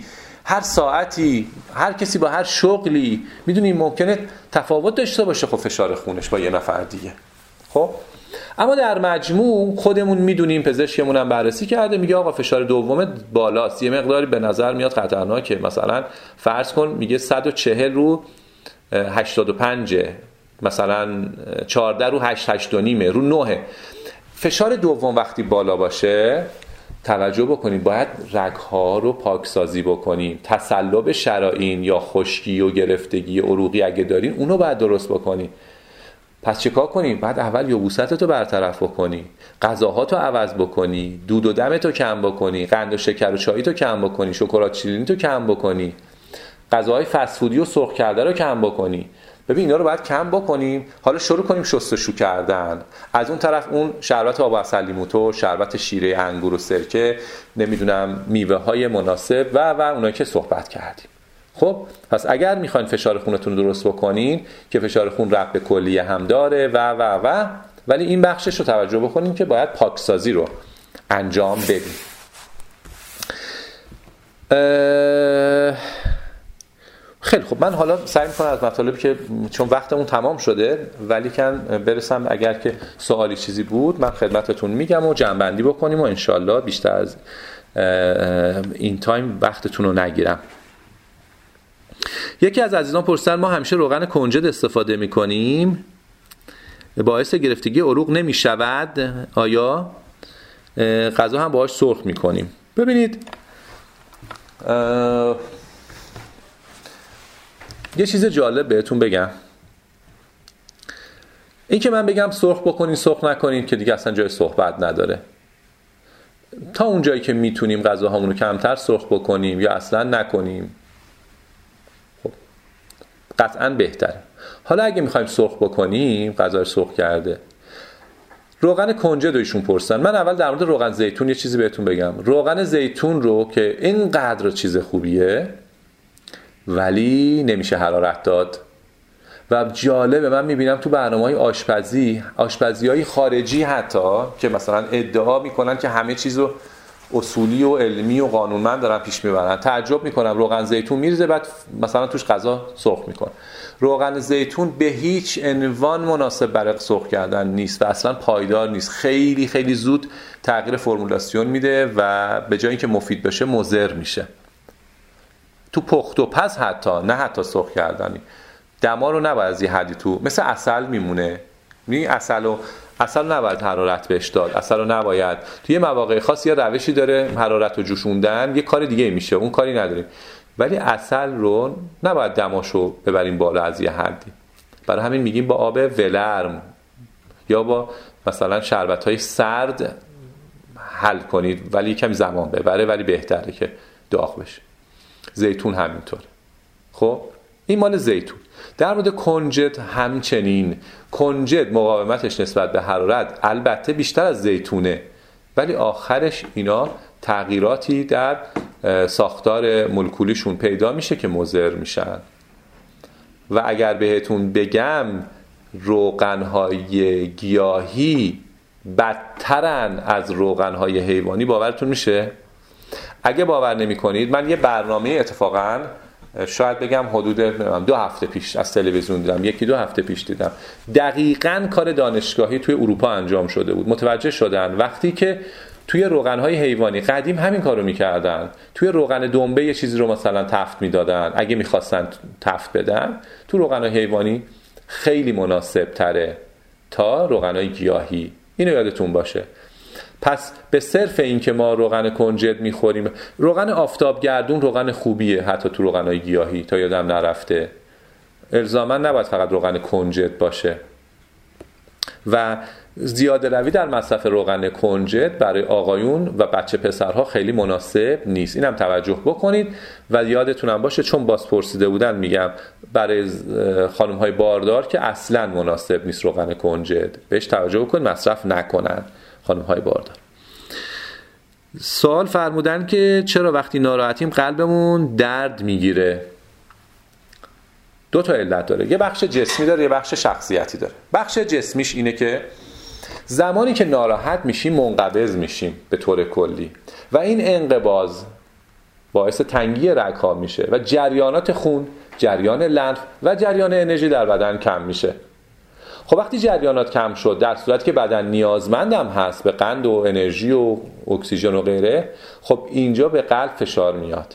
هر ساعتی، هر کسی با هر شغلی، میدونیم ممکنه تفاوت داشته باشه خب فشار خونش با یه نفر دیگه. خب اما در مجموع خودمون میدونیم، پزشکمون هم بررسی کرده، میگه آقا فشار دومت بالاست، یه مقداری به نظر میاد خطرناکه، مثلا فرض کن میگه 140 رو 85، مثلا 14 رو 8 و نیمه رو 9. فشار دوم وقتی بالا باشه توجه بکنید باید رگ‌ها رو پاکسازی بکنیم، تصلب شرائین یا خشکی و گرفتگی عروقی اگه دارین اونو باید درست بکنیم. پس چیکار کنیم؟ بعد اول یبوستتو برطرف بکنی، غذاهاتو عوض بکنی، دود و دمتو کم بکنی، قند و شکر و چاییتو کم بکنی، شکلات شیرینیتو کم بکنی، غذاهای فست فودی و سرخ کرده رو کم بکنی. ببین اینا رو باید کم بکنیم. حالا شروع کنیم شستشو کردن. از اون طرف اون شربت آب عسل لیمو، شربت شیره انگور و سرکه، نمیدونم میوه های مناسب و اونایی که صحبت کردیم. خب پس اگر میخواین فشار خونتون رو درست بکنین که فشار خون ربط کلیه هم داره و ولی این بخشش رو توجه بکنین که باید پاکسازی رو انجام بدیم. خیلی خب، من حالا سعی می‌کنم از مطالبی که چون وقتمون تمام شده ولی کن برسم، اگر که سوالی چیزی بود من خدمتتون میگم و جمع‌بندی بکنیم و انشالله بیشتر از این تایم وقتتون رو نگیرم. یکی از عزیزان پرسیدن ما همیشه روغن کنجد استفاده میکنیم، باعث گرفتگی عروق نمیشود؟ آیا غذا هم باهاش سرخ میکنیم؟ ببینید یه چیز جالب بهتون بگم، این که من بگم سرخ بکنین سرخ نکنین که دیگه اصلا جای صحبت نداره. تا اون جایی که میتونیم غذاهامون رو کمتر سرخ بکنیم یا اصلا نکنیم خب قطعا بهتره. حالا اگه میخوایم سرخ بکنیم، غذا رو سرخ کرده، روغن کنجد رو ایشون پرسن. من اول در مورد روغن زیتون یه چیزی بهتون بگم. روغن زیتون رو که اینقدر چیز خوبیه ولی نمیشه حرارت داد و جالبه من میبینم تو برنامه‌های آشپزی‌های خارجی حتی که مثلا ادعا میکنن که همه چیزو اصولی و علمی و قانونمند دارن پیش میبرن، تعجب میکنم. روغن زیتون میریزه بعد مثلا توش غذا سرخ میکنه. روغن زیتون به هیچ عنوان مناسب برای سرخ کردن نیست و اصلا پایدار نیست. خیلی خیلی زود تغییر فرمولاسیون میده و به جای اینکه مفید بشه مضر میشه. تو پخت و پز نه حتی سرخ کردنی، دما رو نباید از یه حدی تو، مثل عسل میمونه. اصل نباید حرارت بهش داد، اصل رو نباید توی یه مواقع خاص یه روشی داره حرارت رو جوشوندن، یه کار دیگه میشه، اون کاری نداریم. ولی عسل رو نباید دماشو ببریم بالا از یه حدی. برای همین میگیم با آب ولرم یا با مثلا شربت‌های سرد حل کنید، ولی کمی زمان ببره ولی بهتره که داغ بشه. زیتون همینطوره. خب این مال زیتون. در مورد کنجد همچنین، کنجد مقاومتش نسبت به حرارت البته بیشتر از زیتونه ولی آخرش اینا تغییراتی در ساختار مولکولیشون پیدا میشه که مضر میشن. و اگر بهتون بگم روغنهای گیاهی بدترن از روغنهای حیوانی، باورتون میشه؟ اگه باور نمی کنید، من یه برنامه اتفاقاً شاید بگم حدود 2 هفته پیش از تلویزیون دیدم، 1-2 هفته پیش دیدم، دقیقاً کار دانشگاهی توی اروپا انجام شده بود. متوجه شدن وقتی که توی روغنهای حیوانی قدیم همین کارو میکردن، توی روغن دنبه یه چیزی رو مثلا تفت میدادن اگه میخواستن تفت بدن، تو روغنهای حیوانی خیلی مناسب تره تا روغنهای گیاهی. اینو یادتون باشه. پس به صرف این که ما روغن کنجد میخوریم، روغن آفتابگردون روغن خوبیه حتی تو روغنهای گیاهی، تا یادم نرفته. الزاما نباید فقط روغن کنجد باشه و زیاده روی در مصرف روغن کنجد برای آقایون و بچه پسرها خیلی مناسب نیست. اینم توجه بکنید و یادتونم باشه، چون باز پرسیده بودن میگم برای خانم های باردار که اصلا مناسب نیست روغن کنجد، بهش توجه بکنید مصرف نکنن خانم های باردار. سوال فرمودن که چرا وقتی ناراحتیم قلبمون درد میگیره؟ 2 تا علت داره، یه بخش جسمی داره یه بخش شخصیتی داره. بخش جسمیش اینه که زمانی که ناراحت میشیم منقبض میشیم به طور کلی و این انقباض باعث تنگی رگ‌ها میشه و جریانات خون، جریان لنف و جریان انرژی در بدن کم میشه. خب وقتی جریانات کم شد، در صورتی که بدن نیازمندم هست به قند و انرژی و اکسیژن و غیره، خب اینجا به قلب فشار میاد.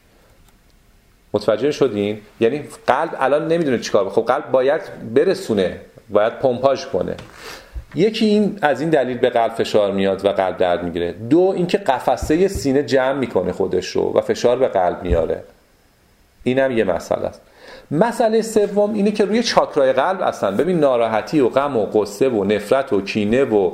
متوجه شدین؟ یعنی قلب الان نمیدونه چیکار کنه. خب قلب باید برسونه، باید پمپاژ کنه. یکی این از این دلیل به قلب فشار میاد و قلب درد میگیره. دو اینکه قفسه سینه جمع میکنه خودش رو و فشار به قلب میاره. اینم یه مسئله است. مسئله سوم اینه که روی چاکرای قلب اصلا ببین ناراحتی و غم و غصه و نفرت و کینه و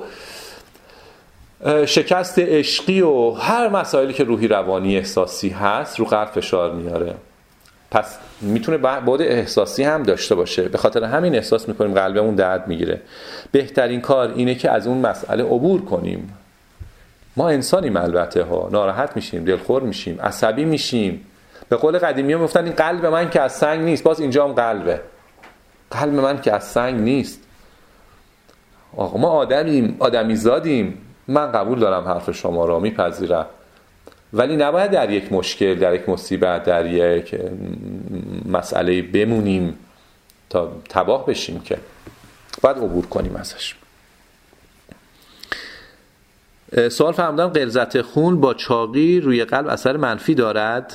شکست عشقی و هر مسائلی که روحی روانی احساسی هست رو قلب فشار میاره. پس میتونه بعد احساسی هم داشته باشه. به خاطر همین احساس میکنیم قلبمون درد میگیره. بهترین کار اینه که از اون مسئله عبور کنیم. ما انسانیم البته ها، ناراحت میشیم، دلخور میشیم، عصبی میشیم. به قول قدیمی ها میگفتن این قلب من که از سنگ نیست. باز اینجا هم قلبه. قلب من که از سنگ نیست. آقا ما آدمی زادیم. من قبول دارم حرف شما را، میپذیرم، ولی نباید در یک مشکل، در یک مصیبت، در یک مسئله بمونیم تا تباه بشیم، که باید عبور کنیم ازش. سوال فرمودن غلظت خون با چاقی روی قلب اثر منفی دارد؟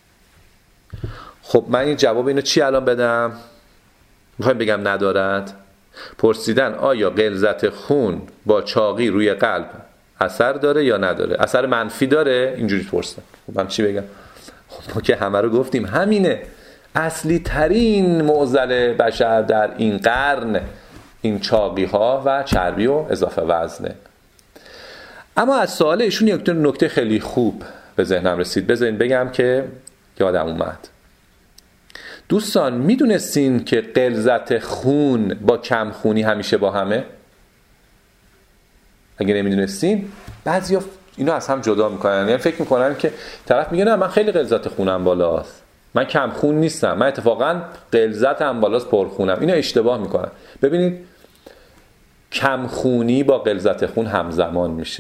خب من این جواب اینو چی الان بدم؟ میخوایم بگم ندارد؟ پرسیدن آیا غلظت خون با چاقی روی قلب اثر داره یا نداره؟ اثر منفی داره؟ اینجوری پرسیدن. خب من چی بگم؟ خب ما که همه رو گفتیم همینه. اصلی ترین معضل بشر در این قرن این چاقی ها و چربی و اضافه وزنه. اما از سوال ایشون یک نکته خیلی خوب به ذهنم رسید، بذارین بگم که یادم اومد. دوستان میدونستین که غلظت خون با کم خونی همیشه با همه؟ اگه نمیدونستین، بعضیا اینو از هم جدا میکنن. یعنی فکر میکنن که طرف میگه نه من خیلی غلظت خونم بالاست، من کم خون نیستم، من اتفاقا غلظتم بالاست، پرخونم. اینو اشتباه میکنن. ببینید کم خونی با غلظت خون همزمان میشه،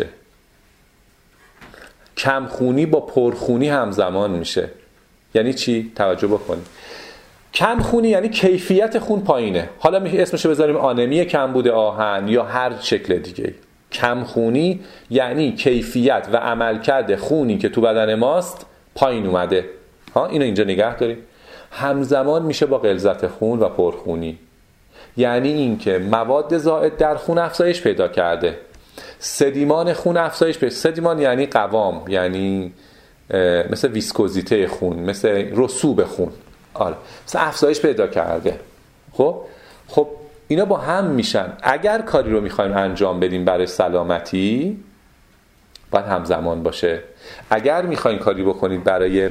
کم خونی با پرخونی همزمان میشه. یعنی چی؟ توجه بکنید. کم خونی یعنی کیفیت خون پایینه، حالا اسمشو بذاریم آنمی، کمبود آهن یا هر شکل دیگه. کم خونی یعنی کیفیت و عملکرد خونی که تو بدن ماست پایین اومده. اینو اینجا نگه داریم. همزمان میشه با غلظت خون و پرخونی. یعنی این که مواد زائد در خون افزایش پیدا کرده، سدیمان خون افزایش پیدا. سدیمان یعنی قوام، یعنی مثل ویسکوزیته خون، مثل رسوب خون. آره، مثل افزایش پیدا کرده. خب اینا با هم میشن. اگر کاری رو میخوایم انجام بدیم برای سلامتی باید همزمان باشه. اگر میخواین کاری بکنید برای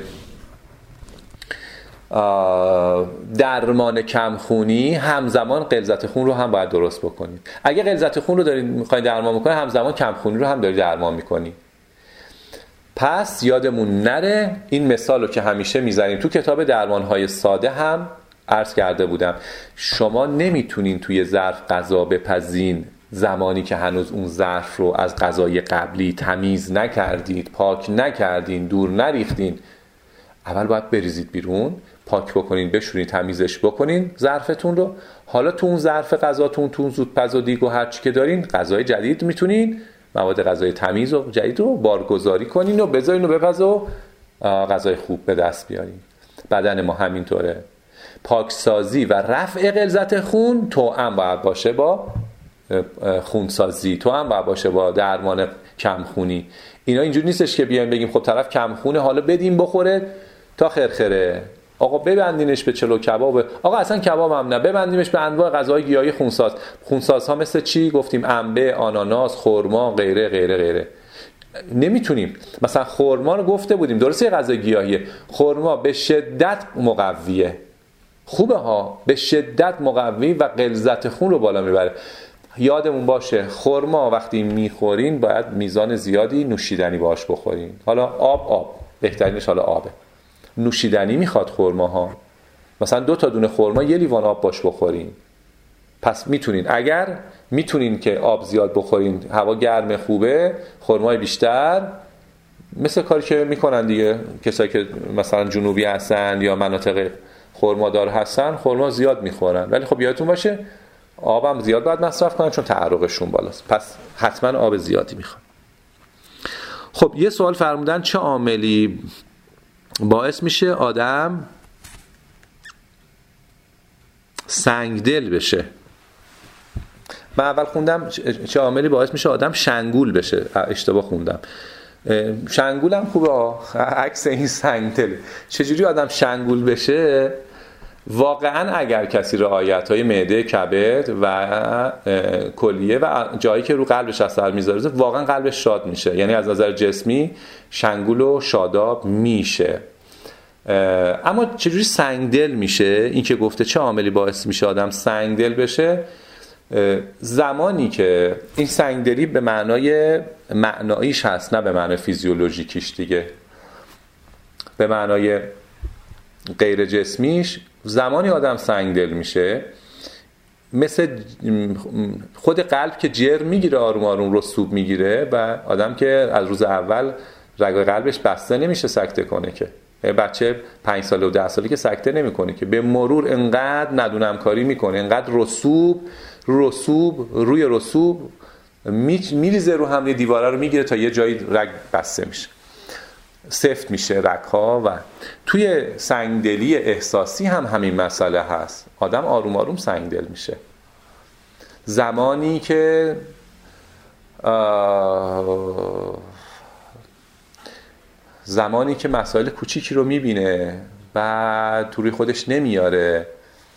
درمان کمخونی، همزمان غلظت خون رو هم باید درست بکنید. اگر غلظت خون رو دارید میخواین درمان بکنید، همزمان کمخونی رو هم دارید درمان میکنید. پس یادمون نره این مثال رو که همیشه میزنیم تو کتاب درمانهای ساده هم عرض کرده بودم. شما نمیتونین توی ظرف غذا بپزین زمانی که هنوز اون ظرف رو از غذای قبلی تمیز نکردید، پاک نکردین، دور نریختین. اول باید بریزید بیرون، پاک بکنین، بشورین، تمیزش بکنین ظرفتون رو. حالا تو اون ظرف غذاتون، تو اون زودپز و دیگ و هر چی که دارین، غذای جدید میتونین، مواد غذایی تمیز و جدید رو بارگذاری کنین و بذارین و بپز و غذای خوب به دست بیارین. بدن ما همینطوره. پاکسازی و رفع غلظت خون توأم باید باشه با خونسازی، توأم باید باشه با درمان کمخونی. اینا اینجوری نیستش که بیایم بگیم خب طرف کمخونه حالا بدیم بخوره تا خرخره. آقا ببندینش به چلو کباب، آقا اصلا کباب هم نه، ببندیمش به انواع غذای گیاهی خونساز. خونسازها مثل چی گفتیم؟ انبه، آناناس، خرما، غیره غیره غیره. نمیتونیم. مثلا خرما رو گفته بودیم، درسته غذای گیاهیه، خرما به شدت مقویه، خوبه ها، به شدت مقوی و غلظت خون رو بالا میبره. یادمون باشه خرما وقتی میخورین باید میزان زیادی نوشیدنی باش بخورین. حالا آب بهترینش حالا آبه. نوشیدنی میخواد خرماها، مثلا 2 تا دونه خرما 1 لیوان آب باش بخورین. پس میتونین، اگر میتونین که آب زیاد بخورین، هوا گرم خوبه، خرمای بیشتر مثل کاری که میکنن دیگه کسایی که مثلا جنوبی هستن یا مناطق خرمادار هستن، خرما زیاد میخورن، ولی خب یادتون باشه آبم زیاد باید مصرف کنن چون تعرقشون بالاست، پس حتما آب زیادی میخوان. خب یه سوال فرمودن چه عاملی باعث میشه آدم سنگدل بشه؟ من اول خوندم چه عاملی باعث میشه آدم شنگول بشه، اشتباه خوندم. شنگولم خوبه، عکس این سنگدله. چجوری آدم شنگول بشه؟ واقعا اگر کسی رعایت‌های معده، کبد و کلیه و جایی که رو قلبش اثر میذاره واقعا قلبش شاد میشه، یعنی از نظر جسمی شنگول و شاداب میشه. اما چجوری سنگدل میشه؟ این که گفته چه عاملی باعث میشه آدم سنگدل بشه، زمانی که این سنگدلی به معنای معناییش هست نه به معنای فیزیولوژیکیش دیگه، به معنای غیر جسمیش، زمانی آدم سنگدل میشه مثل خود قلب که جر میگیره، آروم آروم رسوب میگیره و آدم که از روز اول رگ قلبش بسته نمیشه سکته کنه، که بچه 5 ساله و 10 ساله که سکته نمیکنه، که به مرور انقدر ندونم کاری میکنه، انقدر رسوب روی رسوب میریزه رو هم، دیواره رو میگیره تا یه جایی رگ بسته میشه، سفت میشه رگ‌ها. و توی سنگدلی احساسی هم همین مسئله هست، آدم آروم آروم سنگدل میشه زمانی که مسائل کوچیکی رو میبینه بعد توی خودش نمیاره،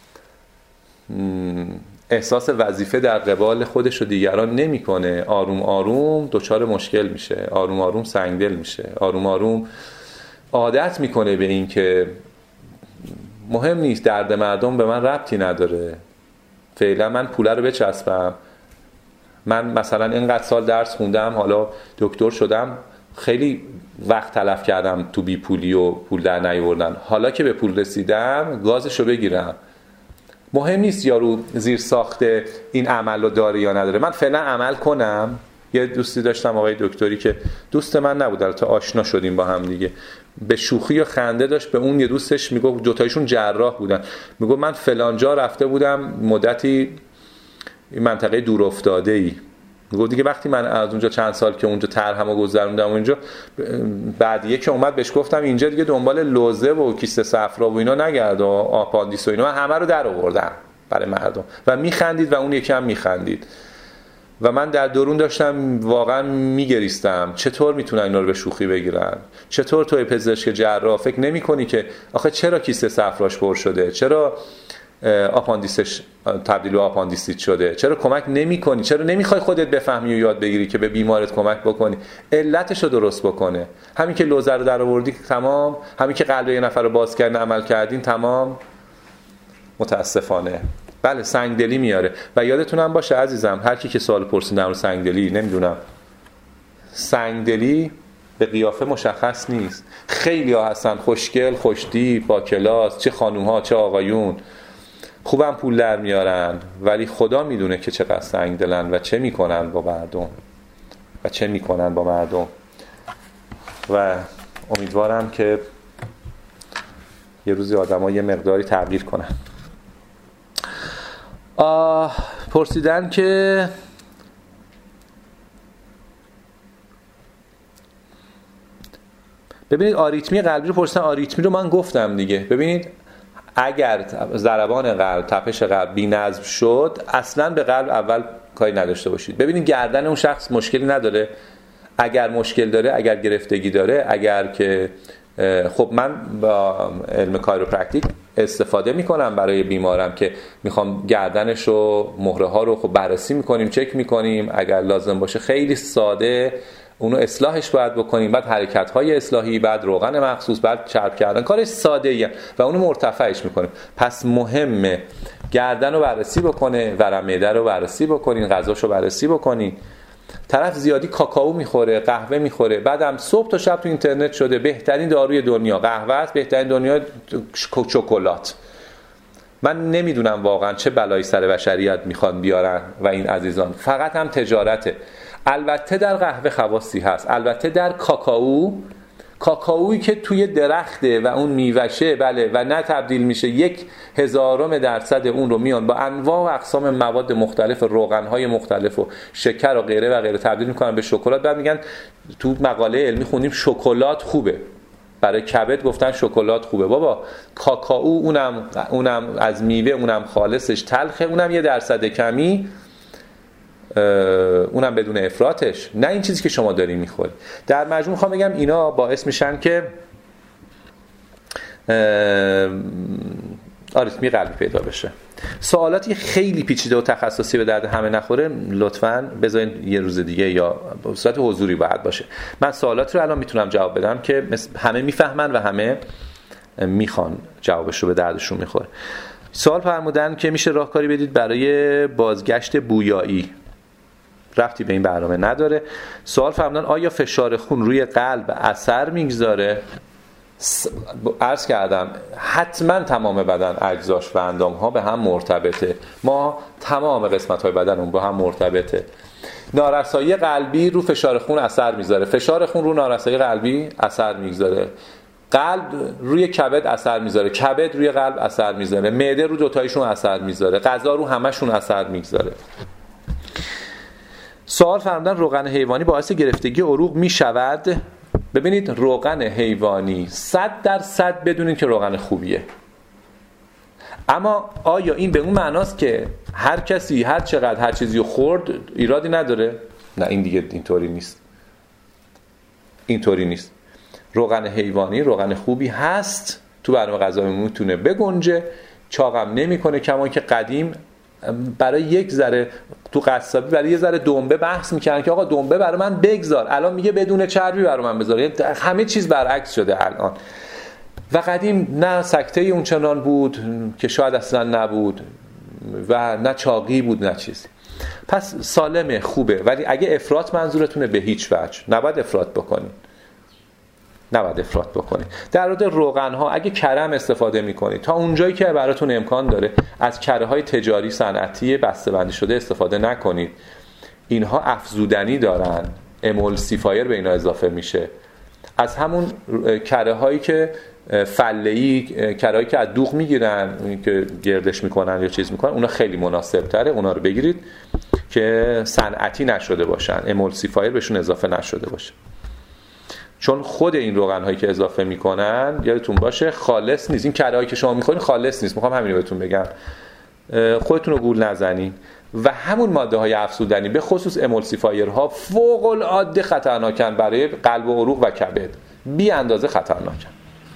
احساس وظیفه در قبال خودش و دیگران نمیکنه، آروم آروم دچار مشکل میشه، آروم آروم سنگدل میشه، آروم آروم عادت میکنه به این که مهم نیست، درد مردم به من ربطی نداره، فعلا من پوله رو بچسبم، من مثلا اینقدر سال درس خوندم حالا دکتر شدم، خیلی وقت تلف کردم تو بی پولی و پول در نیاوردن، حالا که به پول رسیدم گازشو بگیرم. مهم نیست یارو زیر ساخته این عمل رو داره یا نداره، من فعلا عمل کنم. یه دوستی داشتم آقای دکتری که دوست من نبود، البته آشنا شدیم با هم دیگه، به شوخی و خنده داشت به اون یه دوستش میگفت، دوتایشون جراح بودن، میگفت من فلان جا رفته بودم مدتی منطقه دور افتاده ای، میگفت دیگه وقتی من از اونجا چند سال که اونجا طرحمو گذروندم اونجا، بعد یکی اومد بهش گفتم اینجا دیگه دنبال لوزه و کیسه صفرا و اینا نگرد و آپاندیس و اینا، من همه رو در آوردم برای مردم و میخندید و اون یکی هم میخندید و من در درون داشتم واقعا میگریستم، چطور میتونن اینا رو به شوخی بگیرن؟ چطور توی پزشک جراح فکر نمی‌کنی که آخه چرا کیسه صفراش پر شده، چرا آپاندیسش تبدیل به آپاندیسیت شده، چرا کمک نمی‌کنی، چرا نمی‌خوای خودت بفهمی و یاد بگیری که به بیمارت کمک بکنی، علتش رو درست بکنه. همین که لوزر رو در آوردی تمام، همین که قلب یه نفر رو باز کردین عمل کردین تمام. متاسفانه بله سنگدلی میاره. و یادتونم باشه عزیزم، هر کی که سوال پرسیدن رو سنگدلی، نمیدونم، سنگدلی به قیافه مشخص نیست. خیلی ها هستن خوشگل، خوشتیپ، با کلاس، چه خانوم ها چه آقایون، خوبم پول در میارن، ولی خدا میدونه که چقدر سنگدلن و چه میکنن با مردم و امیدوارم که یه روزی آدم ها یه مقداری تغییر کنن. پرسیدن که ببینید آریتمی قلبی رو پرسیدن، آریتمی رو من گفتم دیگه. ببینید اگر ضربان قلب، تپش قلب بی‌نظم شد، اصلا به قلب اول کاری نداشته باشید. ببینید گردن اون شخص مشکلی نداره، اگر مشکل داره، اگر گرفتگی داره، اگر که خب من با علم کایروپرکتیک استفاده میکنم برای بیمارم که میخوام گردنش رو، مهره ها رو خب بررسی میکنیم، چک میکنیم، اگر لازم باشه خیلی ساده اونو اصلاحش باید بکنیم، بعد حرکت های اصلاحی، بعد روغن مخصوص، بعد چرب کردن، کارش ساده ایه و اونو مرتفعش میکنیم. پس مهمه گردن رو بررسی بکنه، ورم معده رو بررسی بکنین، غذاشو بررسی بکنین. طرف زیادی کاکائو میخوره، قهوه میخوره، بعدم صبح تا شب تو اینترنت شده بهترین داروی دنیا قهوه است، بهترین دنیا شکلات. من نمیدونم واقعا چه بلایی سر بشریت میخوان بیارن و این عزیزان، فقط هم تجارته. البته در قهوه خواصی هست، البته در کاکائویی که توی درخته و اون میوشه، بله، و نه تبدیل میشه، 0.1% اون رو میان با انواع و اقسام مواد مختلف، روغنهای مختلف و شکر و غیره و غیره تبدیل میکنن به شکلات. بعد میگن تو مقاله علمی خوندیم شکلات خوبه، برای کبد گفتن شکلات خوبه. بابا کاکائو اونم از میوه، اونم خالصش تلخه، اونم 1% کمی، اونم بدون افراطش، نه این چیزی که شما داری میخوری. در مجموع میخوام بگم اینا باعث میشن که آریتمی قلبی پیدا بشه. سوالاتی خیلی پیچیده و تخصصی به درد همه نخوره لطفاً بذارین یه روز دیگه یا به صورت حضوری باید باشه. من سوالاتی رو الان میتونم جواب بدم که همه میفهمن و همه میخوان جوابش رو، به دردشون میخوره. سوال فرمودن که میشه راهکاری بدید برای بازگشت بویایی. ربطی به این برنامه نداره. سوال فرمودن آیا فشار خون روی قلب اثر میگذاره؟ عرض کردم حتما تمام بدن، اجزاش و اندامها به هم مرتبطه. ما تمام قسمت‌های بدنمون با هم مرتبطه. نارسایی قلبی رو فشار خون اثر میذاره، فشار خون رو نارسایی قلبی اثر میذاره، قلب روی کبد اثر میذاره، کبد روی قلب اثر میذاره، معده رو دوتایشون اثر میذاره، غذا رو همشون اثر میذاره. سوال فرمودن روغن حیوانی باعث گرفتگی عروق میشود؟ ببینید روغن حیوانی 100% بدونید که روغن خوبیه، اما آیا این به اون معناست که هر کسی هر چقدر هر چیزی رو خورد ایرادی نداره؟ نه، این دیگه اینطوری نیست. روغن حیوانی روغن خوبی هست، تو برنامه غذایی میتونه بگنجه، چاقم نمیکنه. کما که قدیم برای یک ذره تو قصابی برای یه ذره دنبه بحث میکنن که آقا دنبه برای من بگذار، الان میگه بدون چربی برای من بذار. همه چیز برعکس شده الان. و قدیم نه سکته اون چنان بود که شاید اصلا نبود و نه چاقی بود نه چیزی. پس سالمه، خوبه، ولی اگه افراط منظورتونه به هیچ وجه نباید افراط بکنید. در مورد روغن ها اگه کرم استفاده میکنید تا اونجایی که براتون امکان داره از کره های تجاری صنعتی بسته‌بندی شده استفاده نکنید. اینها افزودنی دارن، امولسیفایر به اینا اضافه میشه. از همون کره هایی که فله‌ای، کره هایی که از دوغ میگیرن که گردش میکنن یا چیز میکنن، اونا خیلی مناسب تره، اونا رو بگیرید که صنعتی نشده باشن، امولسیفایر بهشون اضافه نشده باشه. چون خود این روغن هایی که اضافه میکنن یادتون باشه خالص نیست. این کره هایی که شما میخورین خالص نیست، میخوام همین رو بهتون بگم، خودتون رو گول نزنین. و همون ماده های افزودنی به خصوص امولسیفایرها فوق العاده خطرناکن برای قلب و عروق و کبد، بی اندازه خطرناکن.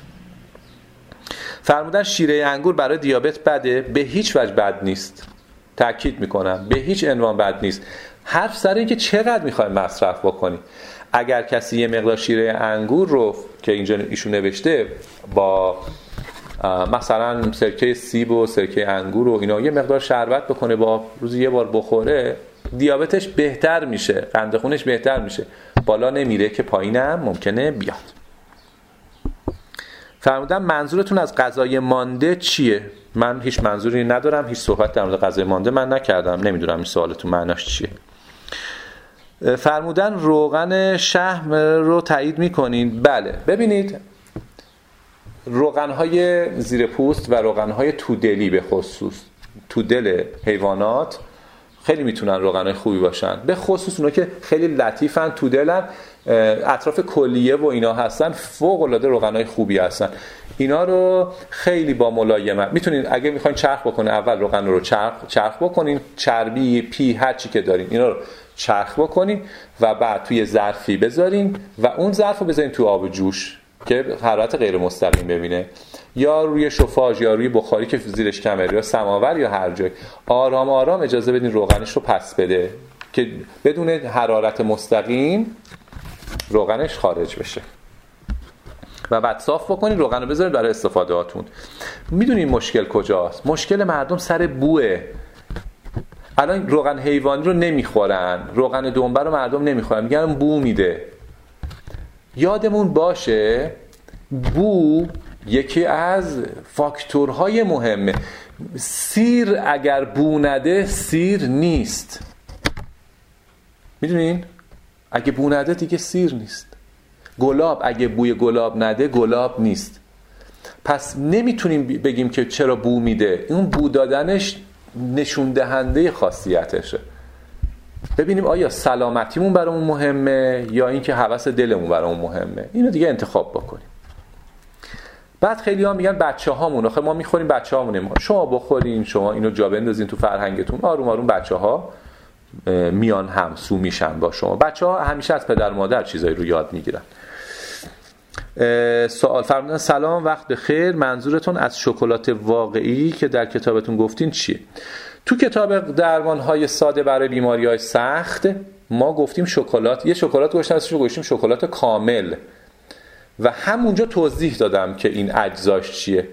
فرمودن شیره انگور برای دیابت بده؟ به هیچ وجه بد نیست، تاکید میکنم به هیچ عنوان بد نیست. حرف سر این که چقدر میخوایم مصرف بکنی. اگر کسی یه مقدار شیره انگور رو که اینجا ایشون نوشته با مثلا سرکه سیب و سرکه انگور و اینا یه مقدار شربت بکنه، با روزی یه بار بخوره، دیابتش بهتر میشه، قند خونش بهتر میشه، بالا نمیره که پایینم ممکنه بیاد. فرمودم منظورتون از غذای مانده چیه؟ من هیچ منظوری ندارم، هیچ صحبت در مورد غذای مانده من نکردم، نمیدونم این سوالتون معناش چیه. فرمودن روغن شحم رو تایید میکنین؟ بله. ببینید روغنهای زیر پوست و روغنهای تودلی، به خصوص تودل حیوانات خیلی میتونن روغنهای خوبی باشن، به خصوص اونا که خیلی لطیفن، تودلن، اطراف کلیه و اینا هستن، فوق العاده روغنهای خوبی هستن. اینا رو خیلی با ملایمت میتونید، اگه میخواین چرخ بکنین، اول روغن رو چرخ بکنین، چربی، پی، هر چی که دارین اینا رو چرخ بکنین و بعد توی ظرفی بذارین و اون ظرف رو بذارین تو آب جوش که حرارت غیر مستقیم ببینه، یا روی شوفاژ یا روی بخاری که زیرش کمره یا سماور یا هر جای، آرام آرام اجازه بدین روغنش رو پس بده که بدون حرارت مستقیم روغنش خارج بشه و بعد صاف بکنین، روغن رو بذارید برای استفاده هاتون. میدونین مشکل کجاست؟ مشکل مردم سر بوئه. الان روغن حیوانی رو نمیخورن، روغن دنبه رو مردم نمیخورن، میگن بو میده. یادمون باشه بو یکی از فاکتورهای مهمه. سیر اگر بو نده سیر نیست. میدونین؟ اگه بو نده دیگه سیر نیست. گلاب اگه بوی گلاب نده گلاب نیست. پس نمیتونیم بگیم که چرا بو میده، اون بو دادنش نشون دهنده خاصیتشه. ببینیم آیا سلامتیمون برامون مهمه یا اینکه هوس دلمون برامون مهمه. اینو دیگه انتخاب بکنیم. بعد خیلی ها میگن بچه هامون، آخه ما میخوریم بچه هامونه. شما بخورین، شما اینو جا بندازین تو فرهنگتون، آروم آروم بچه ها میان همسو میشن با شما. بچه ها همیشه از پدر مادر چیزایی رو یاد میگیرن. سوال فرمودن سلام وقت بخیر، منظورتون از شکلات واقعی که در کتابتون گفتین چیه؟ تو کتاب درمان‌های ساده برای بیماری‌های سخت ما گفتیم شکلات، یه شکلات گذاشتیم شکلات کامل و همونجا توضیح دادم که این اجزاش چیه.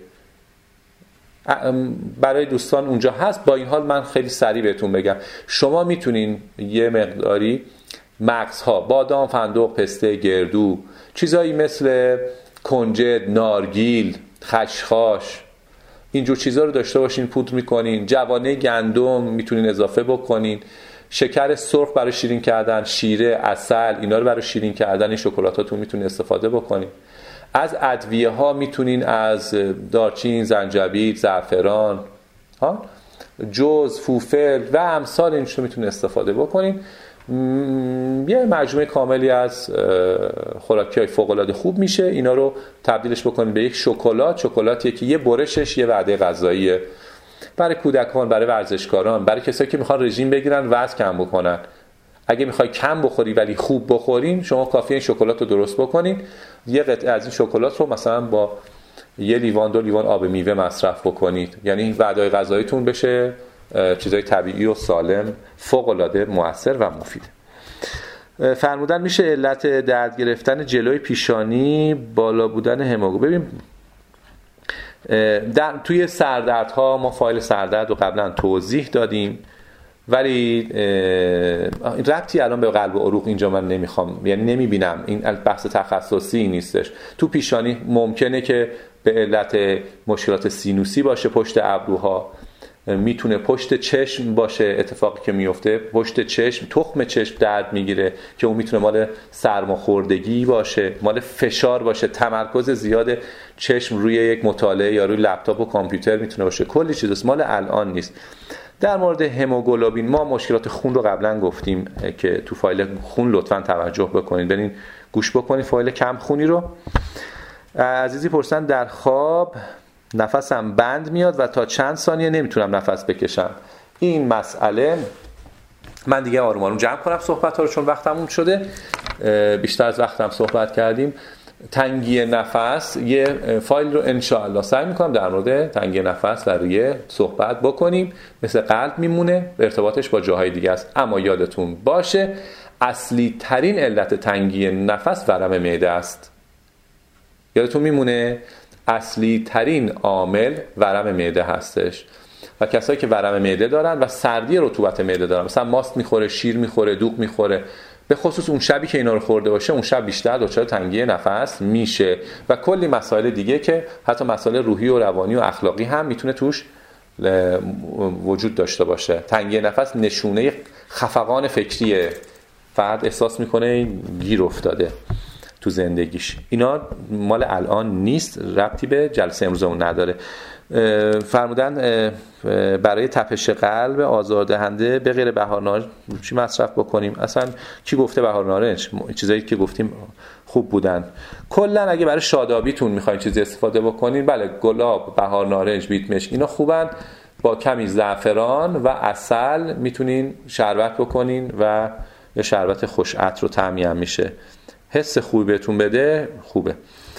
برای دوستان اونجا هست. با این حال من خیلی سریع بهتون بگم. شما میتونین یه مقداری مغزها، بادام، فندق، پسته، گردو، چیزایی مثل کنجد، نارگیل، خشخاش، اینجور چیزا رو داشته باشین، پودر میکنین. جوانه گندم میتونین اضافه بکنین. شکر سرخ برای شیرین کردن، شیره، عسل، اینا رو برای شیرین کردن این شکلاتاتون میتونین استفاده بکنین. از ادویه ها میتونین از دارچین، زنجبیل، زعفران، جوز، فوفل و امثال اینش رو میتونین استفاده بکنین. یه مجموعه کاملی از خوراکی‌های فوق‌العاده خوب میشه. اینا رو تبدیلش بکنین به یک شکلاتی که یه برشش یه وعده غذاییه برای کودکان، برای ورزشکاران، برای کسایی که میخوان رژیم بگیرن، وزن کم بکنن. اگه میخوای کم بخوری ولی خوب بخورین، شما کافیه این شکلات رو درست بکنین. یه قطعه از این شکلات رو مثلا با یه لیوان 2 لیوان آب میوه مصرف بکنید، یعنی وعده غذاییتون بشه چیزای طبیعی و سالم، فوق‌العاده مؤثر و مفید. فرمودن میشه علت درد گرفتن جلوی پیشانی بالا بودن هموگلوبین. ببین توی سردردها ما فایل سردرد رو قبلا توضیح دادیم، ولی ربطی الان به قلب و عروق اینجا من نمیخوام، یعنی نمیبینم، این بحث تخصصی نیستش. تو پیشانی ممکنه که به علت مشکلات سینوسی باشه، پشت ابروها، میتونه پشت چشم باشه، اتفاقی که میفته پشت چشم، تخم چشم درد میگیره که اون میتونه مال سرماخوردگی باشه، مال فشار باشه، تمرکز زیاد چشم روی یک مطالعه یا روی لپتاپ و کامپیوتر میتونه باشه. کلی چیزاست، مال الان نیست. در مورد هموگلوبین ما مشکلات خون رو قبلا گفتیم که تو فایل خون لطفاً توجه بکنید، برین گوش بکنید فایل کم خونی رو. عزیزی پرسن در خواب نفسم بند میاد و تا چند ثانیه نمیتونم نفس بکشم. این مسئله من دیگه آروم آروم جمع کنم صحبت ها رو، چون وقتمون شده، بیشتر از وقتم صحبت کردیم. تنگی نفس یه فایل رو انشاءالله سعی میکنم در مورد تنگی نفس و ریه صحبت بکنیم. مثل قلب میمونه، ارتباطش با جاهای دیگه است، اما یادتون باشه اصلی ترین علت تنگی نفس ورم معده است. یادتون میمونه اصلی ترین عامل ورم معده هستش و کسایی که ورم معده دارن و سردی رطوبت معده دارن، مثلا ماست میخوره، شیر میخوره، دوغ میخوره، به خصوص اون شبی که اینا رو خورده باشه، اون شب بیشتر دچار تنگی نفس میشه و کلی مسائل دیگه که حتی مسائل روحی و روانی و اخلاقی هم میتونه توش وجود داشته باشه. تنگی نفس نشونه خفقان فکریه، فرد احساس میکنه گیر افتاده تو زندگیش. اینا مال الان نیست، ربطی به جلسه امروزمون نداره. فرمودن برای تپش قلب آزاردهنده به غیر بهارنارنج چی مصرف بکنیم؟ اصلا کی گفته بهارنارنج؟ چیزایی که گفتیم خوب بودن. کلا اگه برای شادابیتون میخواین چیزی استفاده بکنین، بله، گلاب، بهارنارنج، بیت مشک، اینا خوبن. با کمی زعفران و عسل میتونین شربت بکنین و یه شربت خوش عطر و طعمی هم میشه. حس خوبی بهتون بده، خوبه.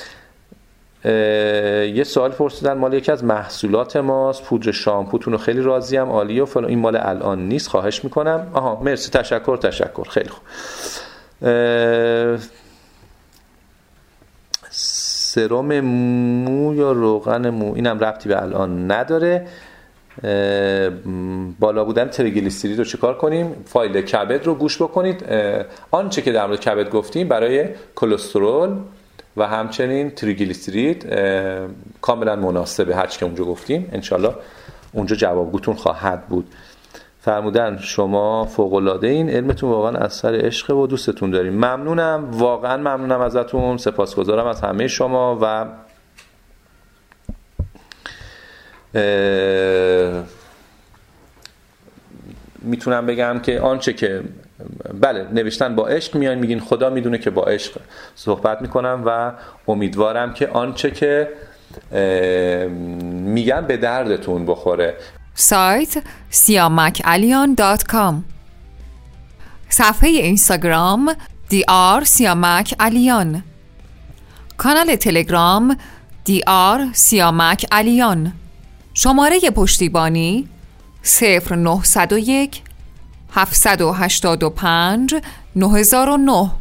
یه سوال پرسیدن مال یکی از محصولات ماست، پودر شامپوتون رو خیلی راضیم، عالیه و فلان. این مال الان نیست، خواهش میکنم. آها مرسی، تشکر، خیلی خوب. سرم مو یا روغن مو، اینم ربطی به الان نداره. بالا بودن تریگلیسیرید رو چیکار کنیم؟ فایل کبد رو گوش بکنید. آنچه که در مورد کبد گفتیم برای کلسترول و همچنین تریگلیسیرید کاملا مناسبه، هرچی که اونجا گفتیم. انشالله اونجا جوابگوتون خواهد بود. فرمودن شما فوق‌العاده این، علمتون واقعا از سر عشق و دوستتون داریم. ممنونم، واقعا ممنونم ازتون، سپاسگزارم از همه شما و میتونم بگم که آنچه که بله نوشتن با عشق میان میگین خدا میدونه که با عشق صحبت میکنم و امیدوارم که آنچه که میگم به دردتون بخوره.
سایت siamakalian.com، صفحه اینستاگرام DR سیامک علیان، کانال تلگرام DR سیامک علیان، شماره پشتیبانی 0901 785 9009.